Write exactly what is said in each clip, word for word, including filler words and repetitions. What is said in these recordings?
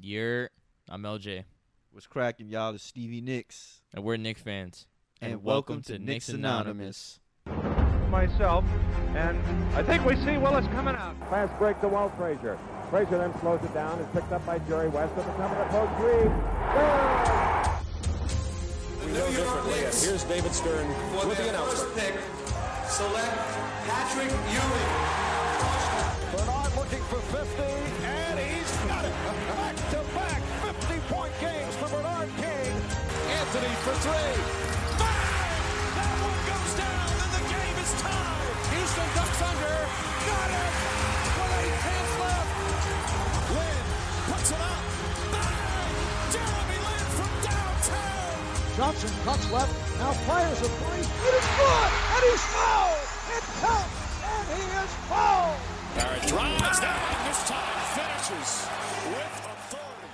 You're, I'm L J, What's cracking, y'all? It's Stevie Nicks. and we're Knicks fans. And, welcome, to Knicks Anonymous. Myself, and I think we see Willis coming out. Fast break to Walt Frazier. Frazier then slows it down. Is picked up by Jerry West at the top of the post. Reed. The New York Knicks. Here's David Stern for with the their first announcement. pick, select Patrick Ewing. Bernard looking for fifty, and he's got it. Back-to-back fifty-point games for Bernard King. Anthony for three. Bang! That one goes down, and the game is tied. Houston ducks under. Got it. With eight tenths left. Lynn puts it up. Bang! Jeremy Lin from downtown. Johnson cuts left, now fires a three, it is good, and he's fouled! It counts, and he is fouled! Barrett drives down, this time finishes with authority.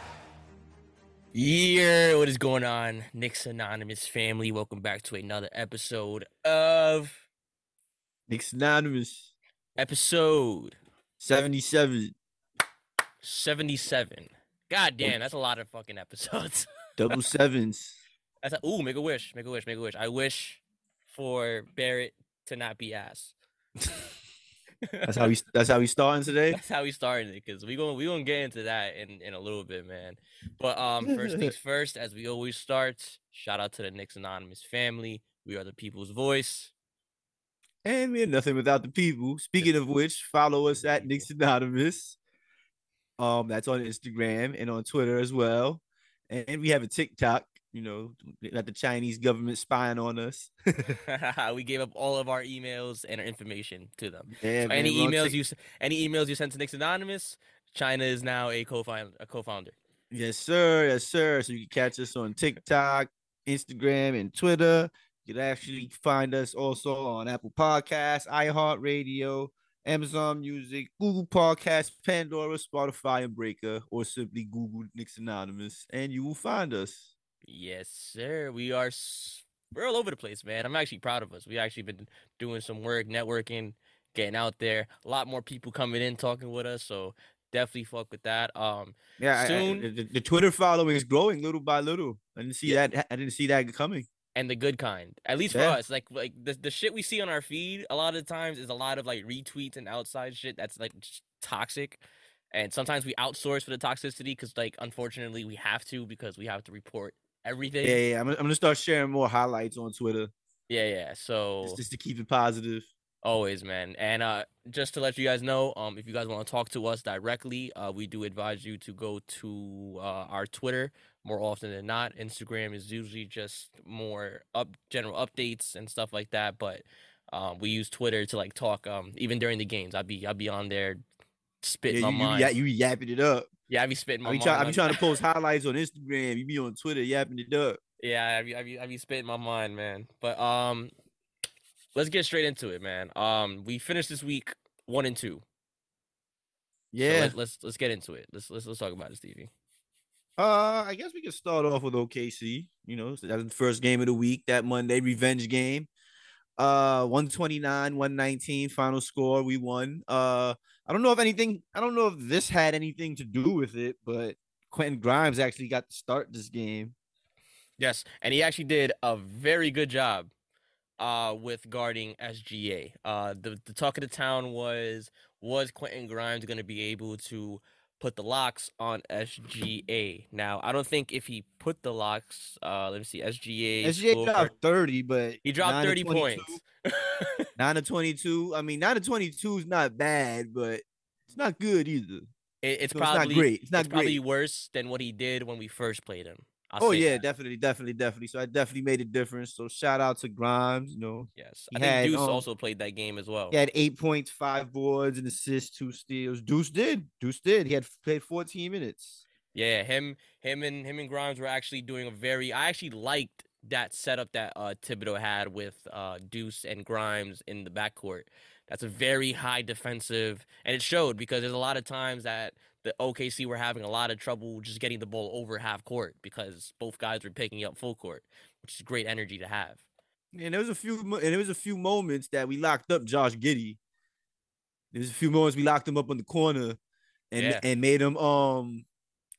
Yeah, what is going on, Knicks Anonymous family? Welcome back to another episode of Knicks Anonymous. episode seventy-seven. seventy-seven. God damn, that's a lot of fucking episodes. Double sevens. That's a, ooh, make a wish, make a wish, make a wish. I wish for Barrett to not be ass. That's how we. That's how we starting today. That's how we started it, because we going we gonna get into that in, in a little bit, man. But um, first things first, as we always start, shout out to the Knicks Anonymous family. We are the people's voice. And we're nothing without the people. Speaking of which, follow us at Knicks Anonymous. Um, that's on Instagram and on Twitter as well. And we have a TikTok. You know, got the Chinese government spying on us. We gave up all of our emails and our information to them. Yeah, So man, any we're on emails Tik- you s- any emails you sent to Knicks Anonymous, China is now a co-founder. A co-founder. Yes, sir. Yes, sir. So you can catch us on TikTok, Instagram, and Twitter. You can actually find us also on Apple Podcasts, iHeartRadio, Amazon Music, Google Podcasts, Pandora, Spotify, and Breaker, or simply Google Knicks Anonymous, and you will find us. Yes, sir. We are s- we're all over the place, man. I'm actually proud of us. We actually been doing some work, networking, getting out there. A lot more people coming in, talking with us. So definitely fuck with that. Um, Yeah, I- I- Soon- the, the Twitter following is growing little by little. I didn't see Yeah. that. I didn't see that coming. and the good kind. At least for Yeah. us, like like the the shit we see on our feed a lot of the times is a lot of like retweets and outside shit that's like just toxic. And sometimes we outsource for the toxicity because like unfortunately we have to because we have to report everything. Yeah, yeah. I'm, I'm gonna start sharing more highlights on Twitter Yeah, yeah. So just, just to keep it positive. always, man. And uh, just to let you guys know, um, if you guys want to talk to us directly, uh, we do advise you to go to uh, our Twitter more often than not. Instagram is usually just more up general updates and stuff like that. But um, we use Twitter to like talk. Um, even during the games, I'll be I'll be on there spitting Yeah, my you, you, mind. ya- you yapping it up. yeah, I be spitting my I be, mind. try, I be on- trying to post highlights on Instagram. You be on Twitter yapping it up. Yeah, I be, I be, I be spitting my mind, man. But um, let's get straight into it, man. Um, we finished this week one and two. So Yeah. let, let's let's get into it. Let's let's let's talk about it, Stevie. Uh, I guess we can start off with O K C. You know, so that was the first game of the week, that Monday revenge game. Uh, one twenty-nine, one nineteen final score. We won. Uh, I don't know if anything. I don't know if this had anything to do with it, but Quentin Grimes actually got to start this game. Yes, and he actually did a very good job uh with guarding S G A. Uh the, the talk of the town was was Quentin Grimes going to be able to put the locks on S G A. Now, I don't think if he put the locks, uh let me see, S G A S G A scored- dropped thirty, but he dropped nine to thirty twenty-two points. nine to twenty-two. I mean, nine to twenty-two is not bad, but it's not good either. It, it's So it's not probably great. It's not probably great. worse than what he did when we first played him. I'll Oh say yeah, that. definitely, definitely, definitely. So I definitely made a difference. So shout out to Grimes. You know, Yes. He I think had, Deuce um, also played that game as well. he had eight points, five boards, and assists, two steals. Deuce did. Deuce did. He had played fourteen minutes. Yeah, him, him, and him and Grimes were actually doing a very. I actually liked that setup that uh, Thibodeau had with uh, Deuce and Grimes in the backcourt. That's a very high defensive, and it showed because there's a lot of times that the O K C were having a lot of trouble just getting the ball over half court because both guys were picking up full court, which is great energy to have. And there was a few, mo- and there was a few moments that we locked up Josh Giddey. There was a few moments we locked him up on the corner, and Yeah. and made him um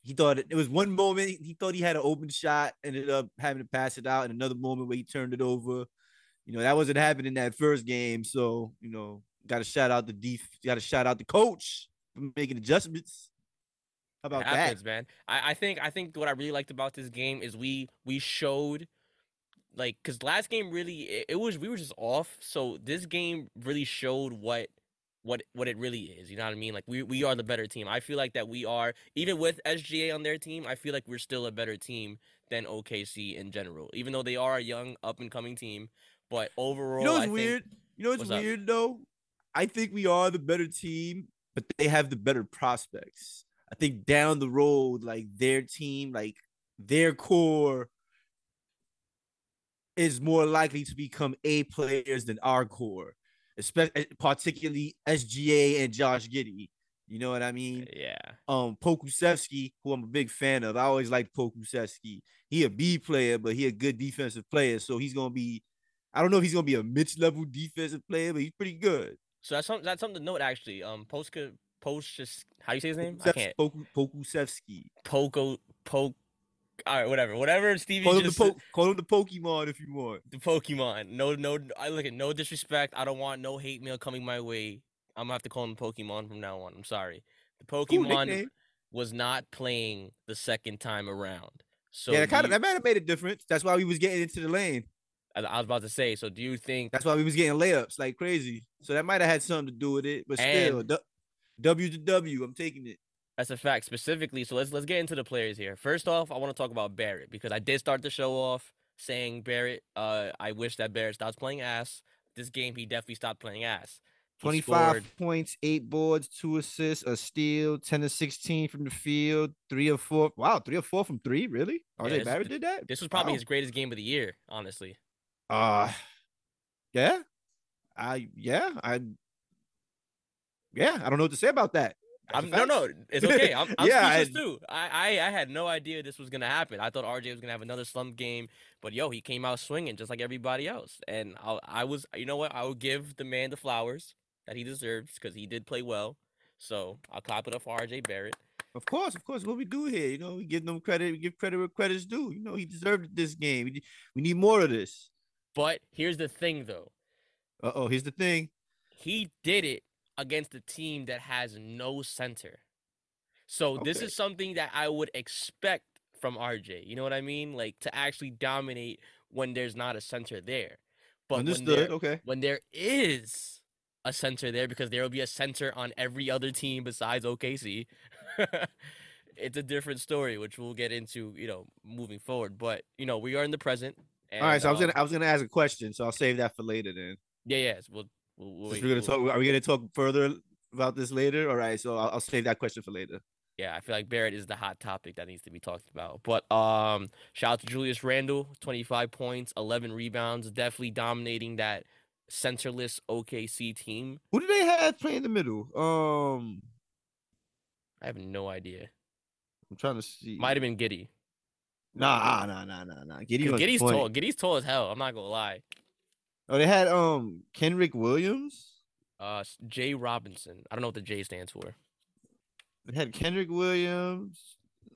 he thought it, it was one moment he thought he had an open shot, ended up having to pass it out, and another moment where he turned it over. You know, that wasn't happening in that first game. So, you know, got to shout out the def, got to shout out the coach for making adjustments. How about it happens, that, man? I, I think I think what I really liked about this game is we we showed, like, because last game really it, it was we were just off. So this game really showed what what what it really is. You know what I mean? Like we we are the better team. I feel like that we are, even with S G A on their team, I feel like we're still a better team than O K C in general. Even though they are a young up and coming team, but overall, You know what's I weird? Think, you know what's, what's weird up? though? I think we are the better team, but they have the better prospects. I think down the road, like their team, like their core is more likely to become A players than our core, especially particularly S G A and Josh Giddey. You know what I mean? Yeah. Um, Pokusevski, who I'm a big fan of. I always liked Pokusevski. He a B player, but he a good defensive player. So he's gonna be, I don't know if he's gonna be a Mitch level defensive player, but he's pretty good. So that's something that's something to note actually. Um, Postka Post just how do you say his name? I can't. Poku, Pokusevski. Poco Poke. All right, whatever, whatever. Stevie call him just the po- call him the Pokemon if you want. The Pokemon. No, no. I look at no disrespect. I don't want no hate mail coming my way. I'm gonna have to call him Pokemon from now on. I'm sorry. The Pokemon cool was not playing the second time around. So yeah, that kind you, of that might have made a difference. That's why we was getting into the lane. I, I was about to say. So do you think that's why we was getting layups like crazy? So that might have had something to do with it. But still, and, W to W, I'm taking it. That's a fact. Specifically, so let's let's get into the players here. First off, I want to talk about Barrett because I did start the show off saying Barrett. Uh, I wish that Barrett stops playing ass. This game, he definitely stopped playing ass. He twenty-five scored, points, eight boards, two assists, a steal, ten to sixteen from the field, three or four. Wow, three or four from three, really? R J yeah, Barrett did that? This was probably wow. his greatest game of the year, honestly. Uh, yeah, I yeah, I yeah, I don't know what to say about that. I'm, no, no, it's okay. I'm, I'm yeah, speechless I, too. I, I, I had no idea this was gonna happen. I thought R J was gonna have another slump game, but yo, he came out swinging just like everybody else. And I, I was, you know what? I would give the man the flowers that he deserves because he did play well. So I'll clap it up for R J Barrett. Of course, of course. What we do here, you know, we give them credit. We give credit where credit's due. You know, he deserved this game. We, we need more of this. But here's the thing, though. Uh oh, here's the thing. He did it against a team that has no center. So okay. This is something that I would expect from R J. You know what I mean? Like to actually dominate when there's not a center there. But Understood. When there, okay. When there is a center there, because there will be a center on every other team besides O K C, it's a different story, which we'll get into, you know, moving forward. But you know, we are in the present. And, all right. So um, I was gonna I was gonna ask a question, so I'll save that for later then. Yeah. Yes. We'll. we'll, we'll we're gonna we'll, talk. Are we gonna talk further about this later? All right. So I'll, I'll save that question for later. Yeah, I feel like Barrett is the hot topic that needs to be talked about. But um, shout out to Julius Randle, twenty-five points, eleven rebounds, definitely dominating that centerless O K C team. Who did they have playing in the middle? Um, I have no idea. I'm trying to see. Might have been Giddey. Nah, nah, nah, nah, nah. Giddey Giddey's tall. Giddey's tall as hell. I'm not gonna lie. Oh, they had um Kenrick Williams. Uh, Jay Robinson. I don't know what the J stands for. They had Kendrick Williams,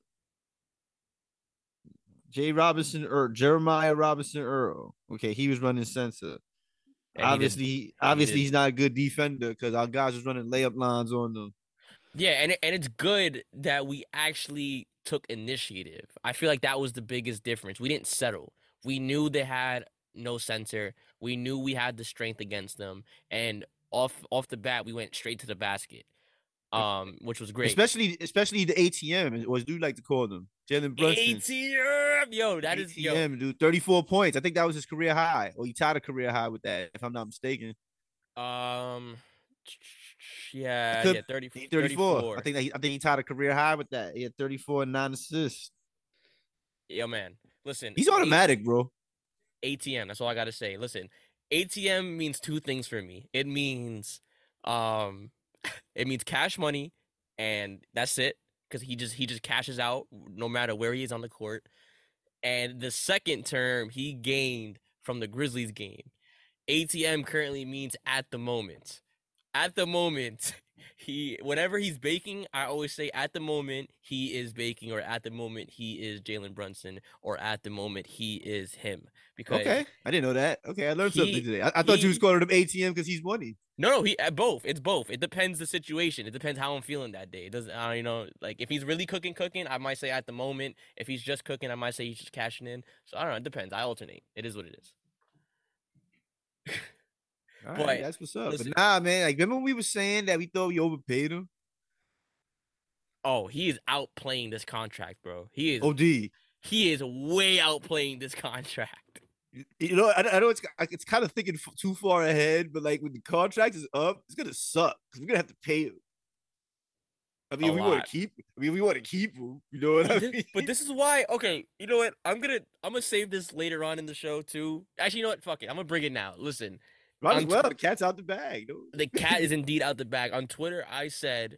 Jay Robinson or Jeremiah Robinson Earl. Okay, he was running center. And obviously, he did, obviously he he's not a good defender because our guys was running layup lines on them. Yeah, and it, and it's good that we actually took initiative. I feel like that was the biggest difference. We didn't settle. We knew they had no center. We knew we had the strength against them, and off off the bat, we went straight to the basket. Um, which was great, especially especially the A T M, or as you like to call them, Jalen Brunson. A T M, yo, that is A T M, yo. Dude, thirty-four points. I think that was his career high, or he tied a career high with that, if I'm not mistaken. Um, yeah, could, yeah, thirty, thirty-four. thirty-four. I think that he, I think he tied a career high with that. He had thirty-four and nine assists. Yo, man, listen, he's automatic, A- bro. A T M. That's all I gotta say. Listen, A T M means two things for me. It means, um. It means cash money, and that's it. Because he just he just cashes out no matter where he is on the court. And the second term he gained from the Grizzlies game, A T M currently means at the moment. At the moment, he whenever he's baking, I always say at the moment he is baking, or at the moment he is Jalen Brunson, or at the moment he is him. Because Okay, I didn't know that. Okay, I learned he- something today. I, I thought you was he- calling him A T M because he's money. no, no, he uh, both. It's both. It depends the situation. It depends how I'm feeling that day. It doesn't, uh, you know, like if he's really cooking, cooking, I might say at the moment. If he's just cooking, I might say he's just cashing in. So I don't know. It depends. I alternate. It is what it is. All But, right, that's what's up. listen- But nah, man. Like, remember when we were saying that we thought we overpaid him? Oh, he is outplaying this contract, bro. He is. O D. He is way outplaying this contract. You know, I, I know it's it's kind of thinking f- too far ahead, but like when the contract is up, it's gonna suck because we're gonna have to pay him. I mean, A we want lot. to keep. I mean, we want to keep him. You know what I But mean? this, but this is why. Okay, you know what? I'm gonna I'm gonna save this later on in the show too. Actually, you know what? Fuck it. I'm gonna bring it now. Listen, Might as on well. Twi- The cat's out the bag. No? the cat is indeed out the bag. On Twitter, I said,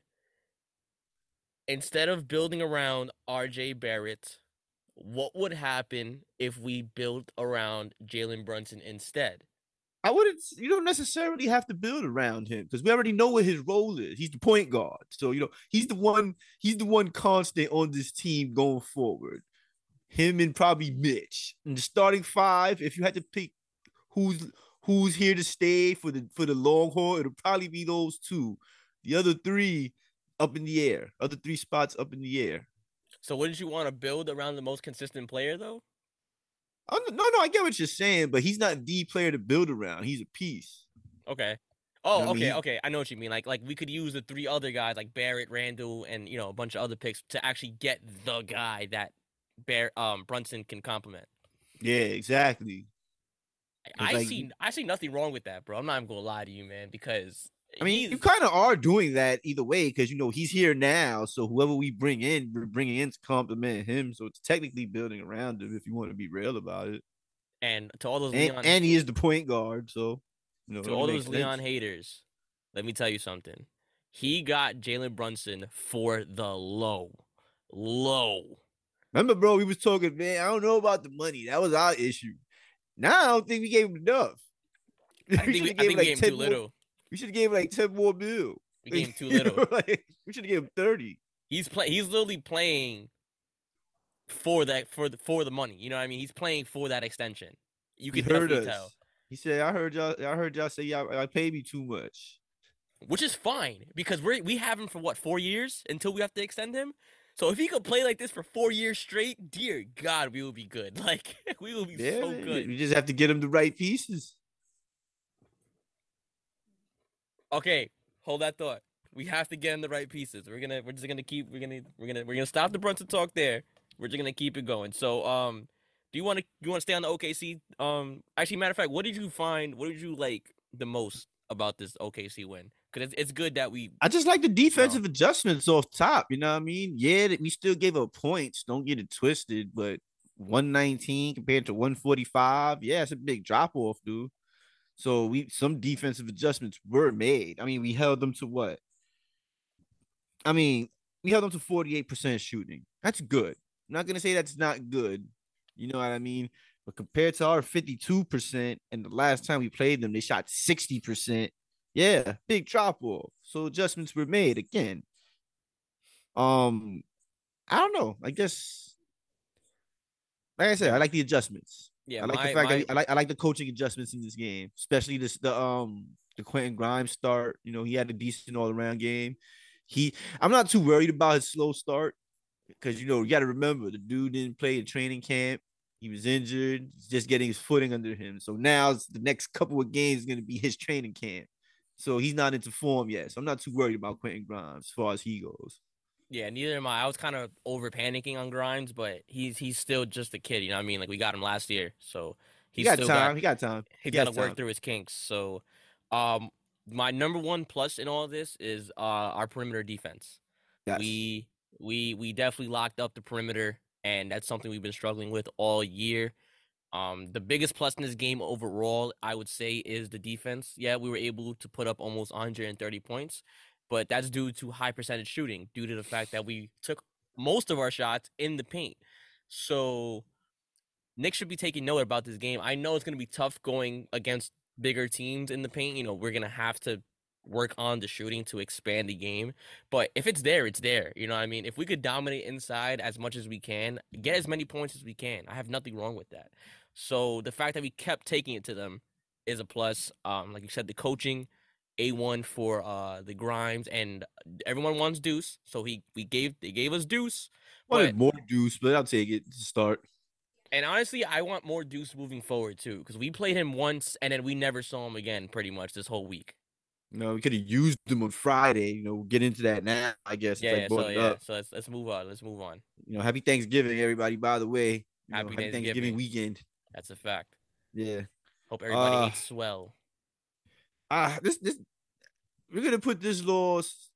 instead of building around R J Barrett, what would happen if we built around Jalen Brunson instead? I wouldn't. You don't necessarily have to build around him because we already know what his role is. He's the point guard, so you know he's the one. He's the one constant on this team going forward. Him and probably Mitch in the starting five. If you had to pick who's who's here to stay for the for the long haul, it'll probably be those two. The other three up in the air. Other three spots up in the air. So wouldn't you want to build around the most consistent player though? Oh, no, no, I get what you're saying, but he's not the player to build around. He's a piece. Okay. Oh, You know what I okay, mean? okay. I know what you mean. Like, like we could use the three other guys, like Barrett, Randall, and you know a bunch of other picks to actually get the guy that Bear um Brunson can complement. Yeah, exactly. I like- see, I see nothing wrong with that, bro. I'm not even gonna lie to you, man, because I mean, he's, you kind of are doing that either way because you know he's here now. So whoever we bring in, we're bringing in to complement him. So it's technically building around him if you want to be real about it. and to all those And, Leon, and he is the point guard. So you know, to it all makes those Leon sense. haters, let me tell you something. He got Jalen Brunson for the low, low. Remember, bro, we was talking, man. I don't know about the money. That was our issue. Now I don't think we gave him enough. I think we, I think we gave him ten too more- little. We should have gave him like ten more mil. We gave him too You know, little. like, we should have gave him thirty. He's play. He's literally playing for that for the for the money. You know what I mean? He's playing for that extension. You He can heard definitely us. tell, He said, "I heard y'all. I heard y'all say y'all, I paid me too much." which is fine because we we have him for what four years until we have to extend him. So if he could play like this for four years straight, dear God, we will be good. Like we will be Yeah, so man, good. we just have to get him the right pieces. Okay, hold that thought. We have to get in the right pieces. We're gonna we're just gonna keep we're gonna we're gonna we're gonna stop the Brunson talk there. We're just gonna keep it going. So um do you wanna you wanna stay on the O K C? Um actually matter of fact, what did you find what did you like the most about this O K C win? Because it's, it's good that we I just like the defensive adjustments off top. You know what I mean? Yeah, that we still gave up points. Don't get it twisted, but one nineteen compared to one forty-five, yeah, it's a big drop off, dude. So we some defensive adjustments were made. I mean, we held them to what? I mean, we held them to forty-eight percent shooting. That's good. I'm not gonna say that's not good. You know what I mean? But compared to our fifty-two percent, and the last time we played them, they shot sixty percent. Yeah, big drop off. So adjustments were made again. Um, I don't know. I guess, like I said, I like the adjustments. yeah, I like my, the fact my, that I like I like the coaching adjustments in this game, especially this the um the Quentin Grimes start. You know, he had a decent all around game. He, I'm not too worried about his slow start because you know you got to remember the dude didn't play in training camp. He was injured, he's just getting his footing under him. So now it's the next couple of games is going to be his training camp. So he's not into form yet. So I'm not too worried about Quentin Grimes as far as he goes. yeah, neither am I. I was kind of over panicking on Grimes, but he's he's still just a kid, you know what I mean? Like we got him last year. So He he's got still time. got he got time. he's He got got to work time. through his kinks. So, um, my number one plus in all of this is uh our perimeter defense. Yes. We we we definitely locked up the perimeter, and that's something we've been struggling with all year. Um, the biggest plus in this game overall, I would say, is the defense. Yeah, we were able to put up almost one hundred thirty points, but that's due to high percentage shooting, due to the fact that we took most of our shots in the paint. So Nick should be taking note about this game. I know it's going to be tough going against bigger teams in the paint. You know, we're going to have to work on the shooting to expand the game. But if it's there, it's there. You know what I mean? If we could dominate inside as much as we can, get as many points as we can, I have nothing wrong with that. So the fact that we kept taking it to them is a plus. Um, like you said, the coaching, A one for uh the Grimes, and everyone wants Deuce. So he we gave they gave us Deuce. Wanted But more Deuce, but I'll take it to start. and honestly, I want more Deuce moving forward too, because we played him once and then we never saw him again pretty much this whole week. You know, we could have used him on Friday. You know, we'll get into that now, I guess. Yeah, If I yeah, brought so it yeah, up. so let's let's move on. Let's move on. You know, happy Thanksgiving, everybody, by the way. You know, Happy Thanksgiving. Thanksgiving weekend. That's a fact. Yeah. Hope everybody Uh, ate swell. Ah, this this we're gonna put this loss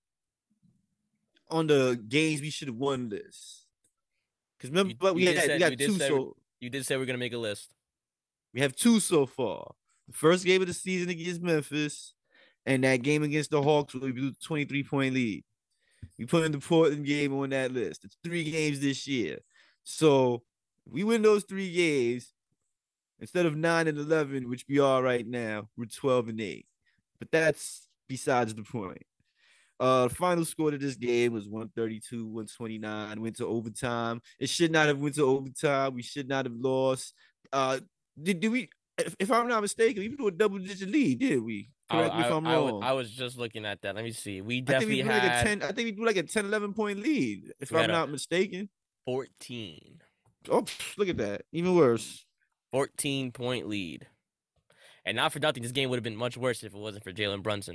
on the games we should have won this. Because remember, You- but we you had did say- we got you did two say- so You did say we're gonna make a list. we have two so far. The first game of the season against Memphis, and that game against the Hawks where we blew a twenty-three point lead. We put in the Portland game on that list. It's three games this year. So we win those three games. Instead of nine and eleven, which we are right now, we're twelve and eight. But that's besides the point. Uh, the final score to this game was one thirty-two, one twenty-nine. Went to overtime. It should not have went to overtime. We should not have lost. Uh, did, did we? If, if I'm not mistaken, we blew a double-digit lead, did we? Correct me I, if I'm I, I was- wrong. I was just looking at that. Let me see. We I think definitely we blew had like a ten. I think we blew like a ten, eleven point lead, if We I'm had a- not mistaken. fourteen. Oh, pff, look at that. Even worse. fourteen point lead. And not for nothing, this game would have been much worse if it wasn't for Jalen Brunson.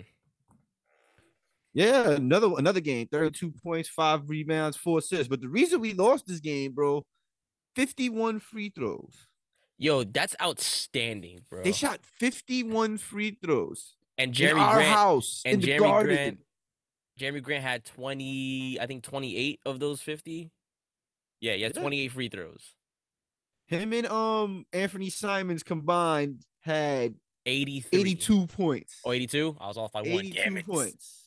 Yeah, another another game, thirty-two points, five rebounds, four assists. But the reason we lost this game, bro, fifty-one free throws. Yo, that's outstanding, bro. They shot fifty-one free throws and in Jeremy our Grant house and in the Jeremy Garden. Grant. Jeremy Grant had twenty, I think twenty-eight of those fifty. Yeah, he had Yeah. twenty-eight free throws. Him and um Anthony Simons combined had eighty-three. eighty-two points. Oh, eighty-two? I was off by one. Damn eighty-two it. points.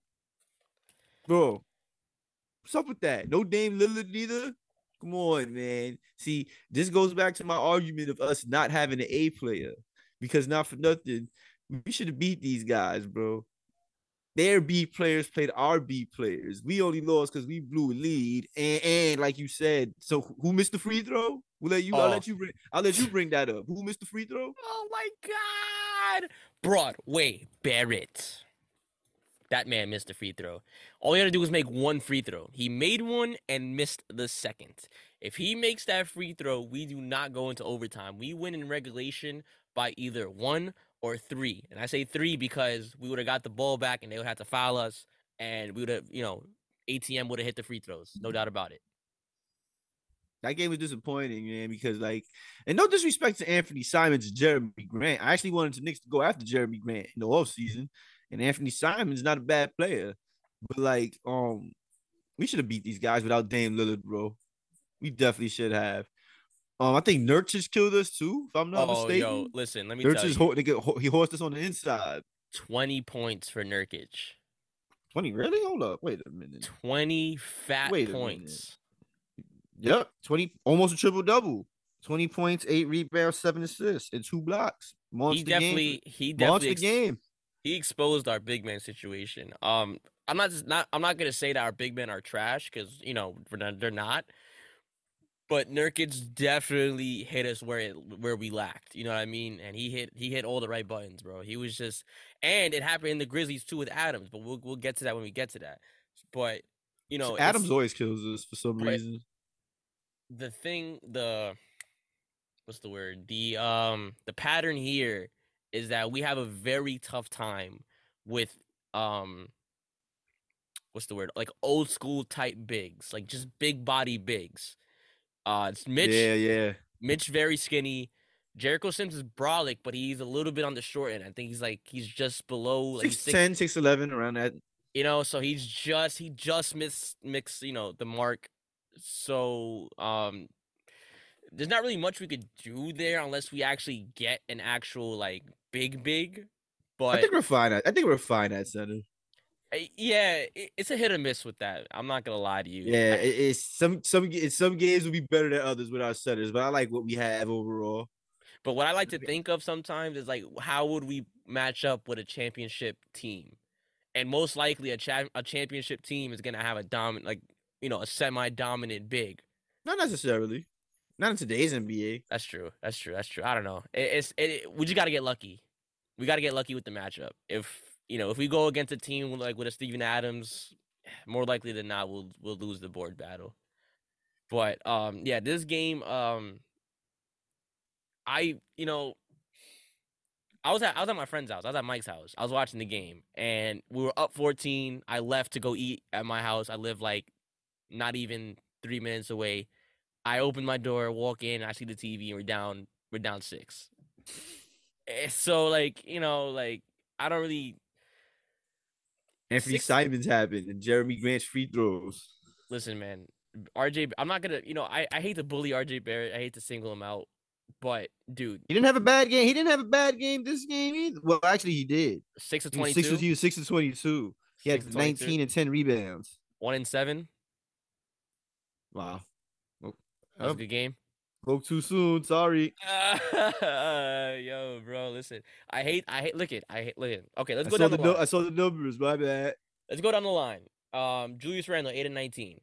Bro, what's up with that? No Dame Lillard neither. Come on, man. See, this goes back to my argument of us not having an A player. Because not for nothing, we should have beat these guys, bro. Their B players played our B players. We only lost because we blew a lead. And, and like you said, so who missed the free throw? We'll let you. I'll Oh. let you. Bring, I'll let you bring that up. Who missed the free throw? Oh my God. Broadway Barrett. That man missed a free throw. All he had to do was make one free throw. He made one and missed the second. If he makes that free throw, we do not go into overtime. We win in regulation by either one or three. And I say three because we would have got the ball back and they would have to foul us. And we would have, you know, A T M would have hit the free throws. No doubt about it. That game was disappointing, man, because like, and no disrespect to Anthony Simons and Jeremy Grant. I actually wanted the Knicks to go after Jeremy Grant in the offseason. And Anthony Simons is not a bad player. But like, um, we should have beat these guys without Dame Lillard, bro. We definitely should have. Um, I think Nurkic killed us too, if I'm not Oh, mistaken. yo, listen, let me tell Nurkic, you. ho- they get, ho- he horsed us on the inside. twenty points for Nurkic. twenty, really? Hold up. Wait a minute. twenty fat Wait a minute. points. Yep. twenty, almost a triple double. twenty points, eight rebounds, seven assists, and two blocks. Monster He definitely, game. he Monster definitely, ex- game. he exposed our big man situation. Um, I'm not just not, I'm not gonna say that our big men are trash because you know we're not, they're not. But Nurkic definitely hit us where it where we lacked. You know what I mean? And he hit he hit all the right buttons, bro. He was just, and it happened in the Grizzlies too with Adams. But we'll we'll get to that when we get to that. But you know, it's- Adams always kills us for some But- reason. the thing the what's the word the um the pattern here is that we have a very tough time with um what's the word like old school type bigs, like just big body bigs. Uh it's Mitch Yeah, yeah. Mitch very skinny. Jericho Sims is brolic, but he's a little bit on the short end. I think he's like he's just below like he's six six, ten, six eleven, around that. you know, so he's just he just miss mix, you know, the mark. So um there's not really much we could do there unless we actually get an actual like big big. I But think we're fine at I think we're fine at center. uh, yeah, it, it's a hit or miss with that. I'm not gonna lie to you. Yeah, I- it, it's some some it's some games will be better than others with our centers, but I like what we have overall. but what I like to think of sometimes is like how would we match up with a championship team? and most likely a cha- a championship team is gonna have a dominant, like you know, a semi-dominant big. Not necessarily. Not in today's N B A. That's true. That's true. That's true. I don't know. It, it's it, we just got to get lucky. We got to get lucky with the matchup. If you know, if we go against a team with, like with a Steven Adams, more likely than not, we'll we'll lose the board battle. But um, yeah, this game, um, I you know, I was at I was at my friend's house. I was at Mike's house. I was watching the game, and we were up fourteen. I left to go eat at my house. I live like not even three minutes away. I open my door, walk in, I see the T V, and we're down. We're down six. So like you know, like I don't really. Anthony Six... Simons happened and Jeremy Grant's free throws. Listen, man, R J. I'm not gonna. You know, I, I hate to bully R J Barrett. I hate to single him out, but dude, he didn't have a bad game. He didn't have a bad game this game either. Well, actually, he did. Six of twenty-two. twenty-two. He was six of twenty-two. He had nineteen and ten rebounds. One and seven. Wow. That was a good game. Spoke too soon. Sorry. Uh, yo, bro, listen. I hate. I hate. Look it. I hate. Look it. Okay, let's I go saw down the, the line. no, I saw the numbers. My bad. Let's go down the line. Um, Julius Randle, eight and nineteen.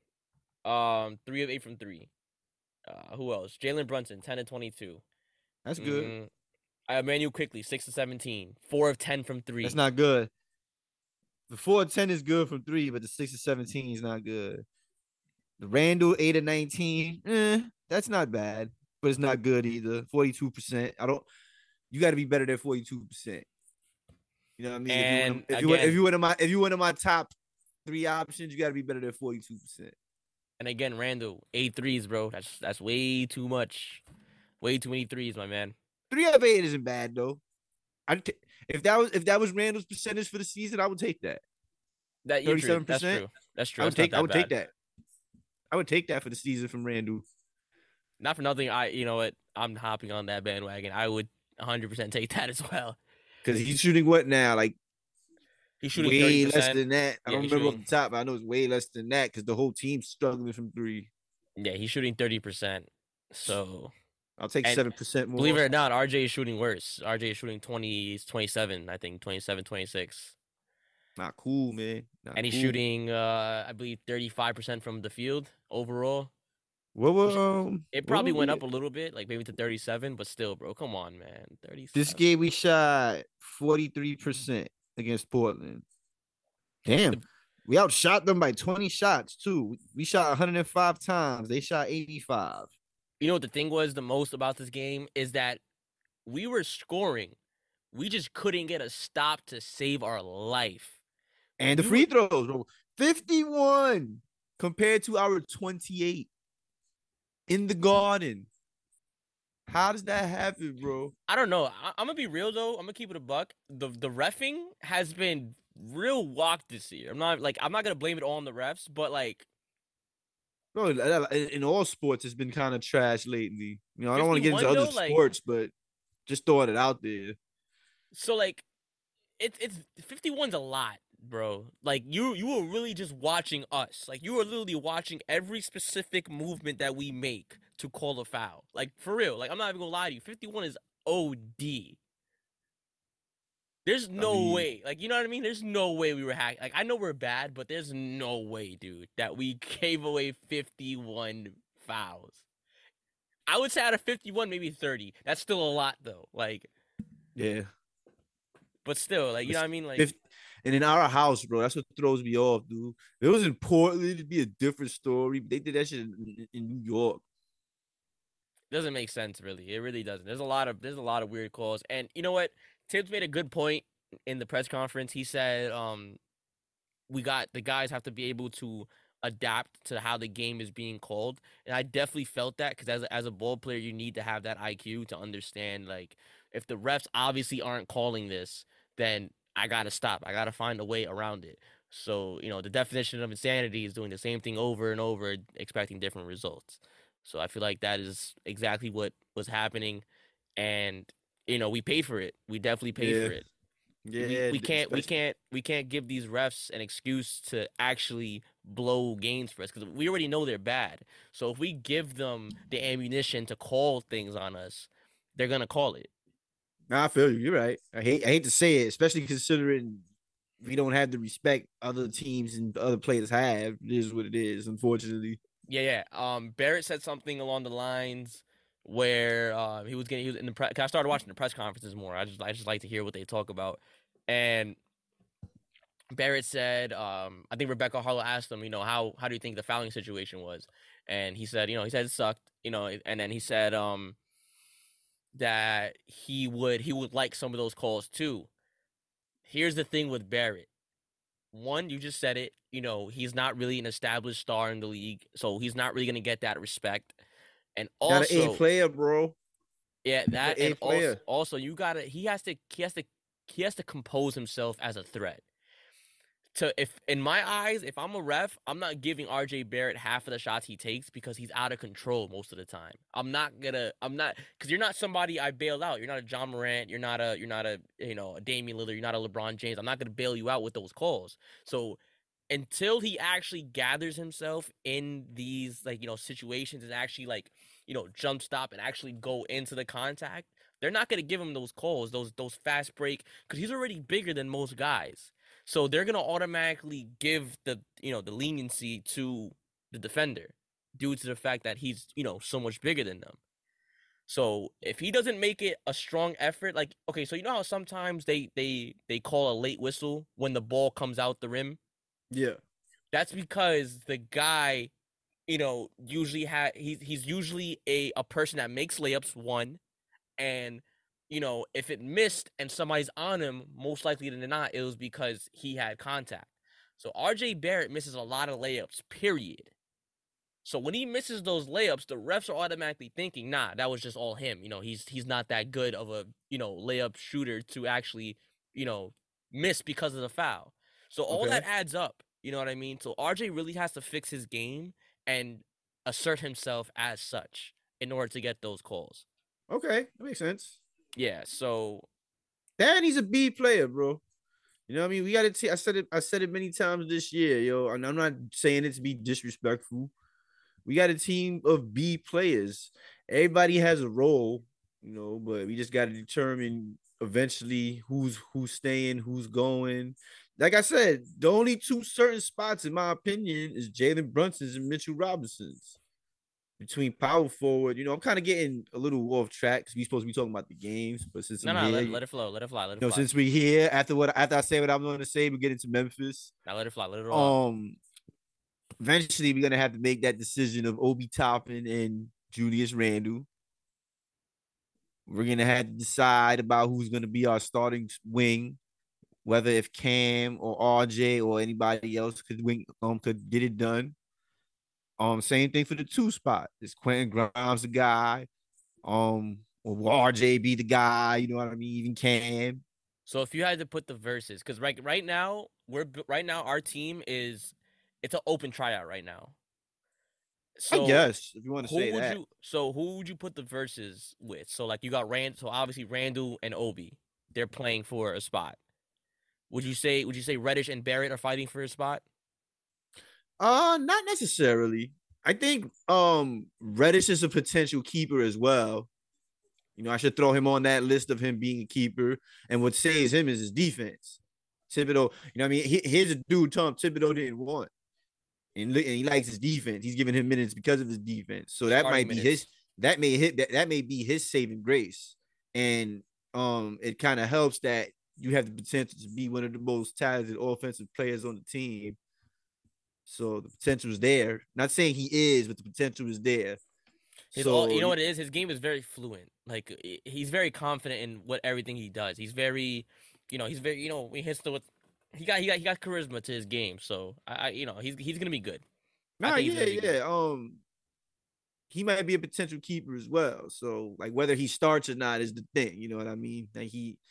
Um, three of eight from three. Uh, who else? Jalen Brunson, ten and twenty-two. That's good. Mm, uh, Emmanuel Quickly, six of seventeen. Four of ten from three. That's not good. The four of ten is good from three, but the six of seventeen is not good. The Randall, eight of nineteen. Eh, that's not bad, but it's not good either. forty-two percent. I don't. You got to be better than forty-two percent. You know what I mean? And if you were, if you were in my if you were in my top three options, you got to be better than forty-two percent. And again, Randall, eight threes, bro. That's that's way too much. Way too many threes, my man. Three out of eight isn't bad though. I t- if that was if that was Randall's percentage for the season, I would take that. That thirty-seven percent. That's true. That's true. I would That's take. I would bad. take that. I would take that for the season from Randall. Not for nothing. I, you know what? I'm hopping on that bandwagon. I would one hundred percent take that as well. Because he's shooting what now? Like he's shooting way thirty percent. less than that. I yeah, don't remember shooting... off the top, but I know it's way less than that because the whole team's struggling from three. Yeah, he's shooting thirty percent. So I'll take seven percent more. Believe it or not, R J is shooting worse. R J is shooting twenty, twenty-seven, I think, twenty-seven, twenty-six. Not cool, man. Not and he's cool. shooting, uh, I believe, thirty-five percent from the field overall. What was um? It probably what went we... up a little bit, like maybe to thirty-seven, but still, bro, come on, man. thirty-seven. This game we shot forty-three percent against Portland. Damn, the... we outshot them by twenty shots too. We shot one hundred five times. They shot eighty-five. You know what the thing was the most about this game is that we were scoring. We just couldn't get a stop to save our life. And the free throws, bro. fifty-one compared to our twenty-eight in the Garden. How does that happen, bro? I don't know. I- I'm gonna be real though. I'm gonna keep it a buck. The the reffing has been real walked this year. I'm not like I'm not gonna blame it all on the refs, but like, bro, in all sports, it's been kind of trash lately. You know, I don't want to get into though, other like, sports, but just throwing it out there. So like, it's it's fifty-one's a lot, bro. Like you you were really just watching us. Like you were literally watching every specific movement that we make to call a foul. Like for real. Like I'm not even gonna lie to you. fifty-one is O D. There's no I mean, way. Like you know what I mean? There's no way we were hacked. Like I know we're bad, but there's no way, dude, that we gave away fifty-one fouls. I would say out of fifty-one, maybe thirty. That's still a lot though. Like yeah. But still, like, you know what I mean? Like, if, and in our house, bro, that's what throws me off, dude. If it was in Portland, it'd be a different story. They did that shit in, in New York. Doesn't make sense, really. It really doesn't. There's a lot of there's a lot of weird calls. And you know what? Tibbs made a good point in the press conference. He said, um, we got the guys have to be able to adapt to how the game is being called. And I definitely felt that because as a, as a ball player, you need to have that I Q to understand, like, if the refs obviously aren't calling this, then I got to stop. I got to find a way around it. So, you know, the definition of insanity is doing the same thing over and over, expecting different results. So I feel like that is exactly what was happening. And, you know, we paid for it. We definitely paid yeah. for it. Yeah, we, we can't, we can't, we can't give these refs an excuse to actually blow games for us because we already know they're bad. So if we give them the ammunition to call things on us, they're gonna call it. Nah, I feel you. You're right. I hate, I hate to say it, especially considering we don't have the respect other teams and other players have. It is what it is, unfortunately. Yeah, yeah. Um, Barrett said something along the lines where uh, he was getting he was in the press. I started watching the press conferences more. I just I just like to hear what they talk about. And Barrett said, um, I think Rebecca Harlow asked him, you know, how how do you think the fouling situation was? And he said, you know, he said it sucked, you know, and then he said um that he would he would like some of those calls too. Here's the thing with Barrett. One, you just said it, you know, he's not really an established star in the league, so he's not really gonna get that respect. And also, Got an A player, bro. yeah, that A and also, player. also you gotta he has to he has to he has to compose himself as a threat. To if in my eyes, if I'm a ref, I'm not giving R J Barrett half of the shots he takes because he's out of control most of the time. I'm not gonna I'm not because you're not somebody I bail out. You're not a John Morant, you're not a you're not a you know a Damian Lillard, you're not a LeBron James. I'm not gonna bail you out with those calls. So until he actually gathers himself in these like you know situations and actually like you know jump stop and actually go into the contact, they're not gonna give him those calls, those those fast break, because he's already bigger than most guys. So they're gonna automatically give the you know the leniency to the defender due to the fact that he's you know so much bigger than them. So if he doesn't make it a strong effort, like okay, so you know how sometimes they they they call a late whistle when the ball comes out the rim. Yeah. That's because the guy, you know, usually ha- he's he's usually a, a person that makes layups, one, and you know, if it missed and somebody's on him, most likely than not, it was because he had contact. So R J Barrett misses a lot of layups, period. So when he misses those layups, the refs are automatically thinking, nah, that was just all him. You know, he's he's not that good of a, you know, layup shooter to actually, you know, miss because of the foul. So all Okay. that adds up, you know what I mean? So R J really has to fix his game and assert himself as such in order to get those calls. Okay, that makes sense. Yeah, so Dan, he's a B player, bro. You know what I mean? We got to. I said it. I said it many times this year, yo. And I'm not saying it to be disrespectful. We got a team of B players. Everybody has a role, you know, but we just got to determine eventually who's who's staying, who's going. Like I said, the only two certain spots, in my opinion, is Jalen Brunson's and Mitchell Robinson's. Between power forward, you know, I'm kind of getting a little off track because we're supposed to be talking about the games, but since no, I'm no, here, let, let it flow, let it fly, let it you know, fly. since we're here, after what after I say what I'm going to say, we get into Memphis. Now let it fly, let it roll. Um, eventually we're gonna have to make that decision of Obi Toppin and Julius Randle. We're gonna have to decide about who's gonna be our starting wing, whether if Cam or R J or anybody else could wing um could get it done. Um, same thing for the two spot. Is Quentin Grimes the guy? Um, or will R J be the guy? You know what I mean? Even Cam. So if you had to put the verses, because right right now we're right now our team is it's an open tryout right now. So I guess if you want to who say would that. you? So who would you put the verses with? So like you got Rand. So obviously Randall and Obi, they're playing for a spot. Would you say? Would you say Reddish and Barrett are fighting for a spot? Uh, not necessarily. I think um Reddish is a potential keeper as well. You know, I should throw him on that list of him being a keeper. And what saves him is his defense. Thibodeau, you know what I mean? He, here's a dude Tom Thibodeau didn't want. And, and he likes his defense. He's giving him minutes because of his defense. So that Starting might be minutes. his that may hit that, that may be his saving grace. And um it kind of helps that you have the potential to be one of the most talented offensive players on the team. So the potential is there. Not saying he is, but the potential is there. His so all, you know what it is? His game is very fluent. Like i- he's very confident in what everything he does. He's very, you know, he's very, you know, he hits the with. He got he got he got charisma to his game. So I, I you know, he's he's gonna be good. I Nah, think he's yeah, gonna be yeah. good. Um, he might be a potential keeper as well. So like whether he starts or not is the thing. You know what I mean? Like he,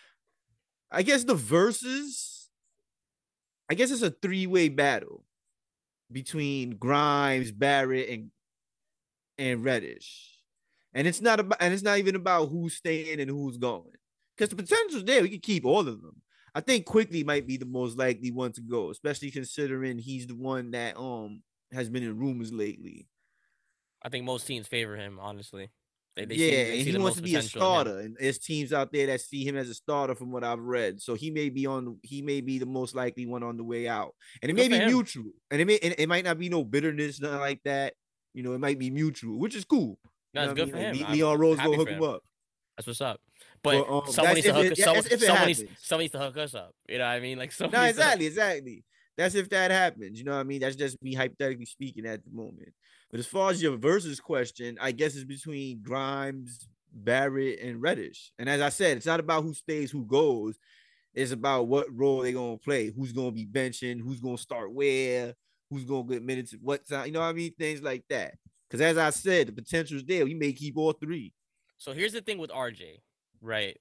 I guess the verses. I guess it's a three way battle between Grimes, Barrett, and and Reddish. And it's not about, and it's not even about who's staying and who's going. Because the potential's there. We can keep all of them. I think Quickly might be the most likely one to go, especially considering he's the one that um has been in rumors lately. I think most teams favor him, honestly. They, they yeah, see, they and see he the wants most to be a potential in him. starter, and there's teams out there that see him as a starter from what I've read. So he may be on. He may be the most likely one on the way out, and it Good may for be him. mutual, and it may and it might not be no bitterness, nothing like that. You know, it might be mutual, which is cool. No, You it's know good what I for mean? him. Like, I'm Leon Rose happy gonna hook for him him. up. That's what's up. But But, um, someone that's needs to if hook it- us. yeah, Someone, that's if it someone, needs, happens. someone needs to hook us up. You know what I mean? Like someone No, needs to hook- exactly, exactly. That's if that happens. You know what I mean? That's just me hypothetically speaking at the moment. But as far as your versus question, I guess it's between Grimes, Barrett, and Reddish. And as I said, it's not about who stays, who goes. It's about what role they're gonna play, who's gonna be benching, who's gonna start where, who's gonna get minutes at what time. You know what I mean? Things like that. Because as I said, the potential is there. We may keep all three. So here's the thing with R J, right?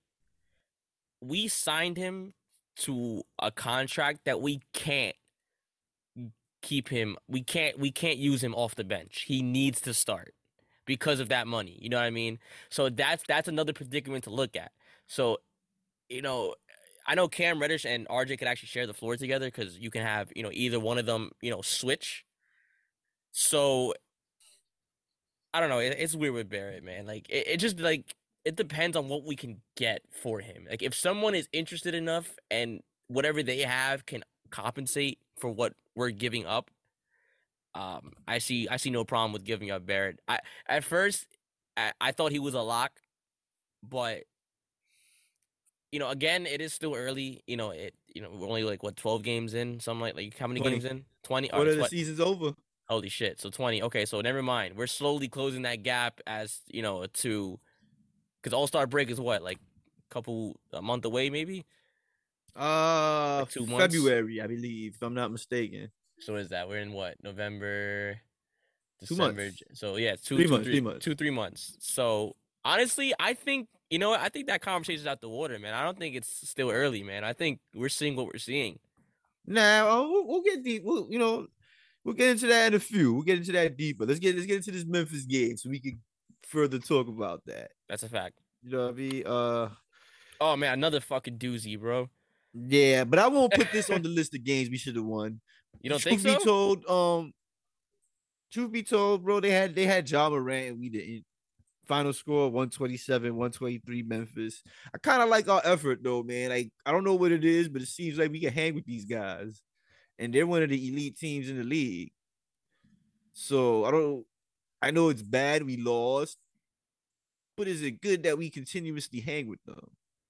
We signed him to a contract that we can't keep him. We can't. We can't use him off the bench. He needs to start because of that money. You know what I mean? So that's that's another predicament to look at. So, you know, I know Cam Reddish and R J could actually share the floor together because you can have, you know, either one of them, you know, switch. So I don't know. It, it's weird with Barrett, man. Like it, it just like it depends on what we can get for him. Like if someone is interested enough and whatever they have can compensate for what we're giving up, um, I see I see no problem with giving up Barrett. I at first I, I thought he was a lock, but you know, again, it is still early. You know, it you know we're only like what twelve games in, something like like how many twenty. games in? Twenty. What are the season's over? Holy shit! So twenty. Okay, so never mind. We're slowly closing that gap as you know to because All Star break is what like a couple a month away maybe. Uh, Like two months? February, I believe, if I'm not mistaken. So what is that? We're in what November, Two December. months. J- So yeah, two, Three two, months, three- three months. two, three months. So honestly, I think you know what? I think that conversation's out the water, man. I don't think it's still early, man. I think we're seeing what we're seeing. Nah, uh, we'll, we'll get deep. We'll, you know, we'll get into that in a few. We'll get into that deeper. Let's get let's get into this Memphis game so we can further talk about that. That's a fact. You know what I mean? Uh, Oh man, another fucking doozy, bro. yeah, but I won't put this on the list of games we should have won. You don't Truth think so? be told, um, truth be told, bro, they had they had Ja Morant and we didn't. Final score one twenty-seven, one twenty-three Memphis. I kind of like our effort though, man. Like I don't know what it is, but it seems like we can hang with these guys, and they're one of the elite teams in the league. So I don't. I know it's bad we lost, but is it good that we continuously hang with them?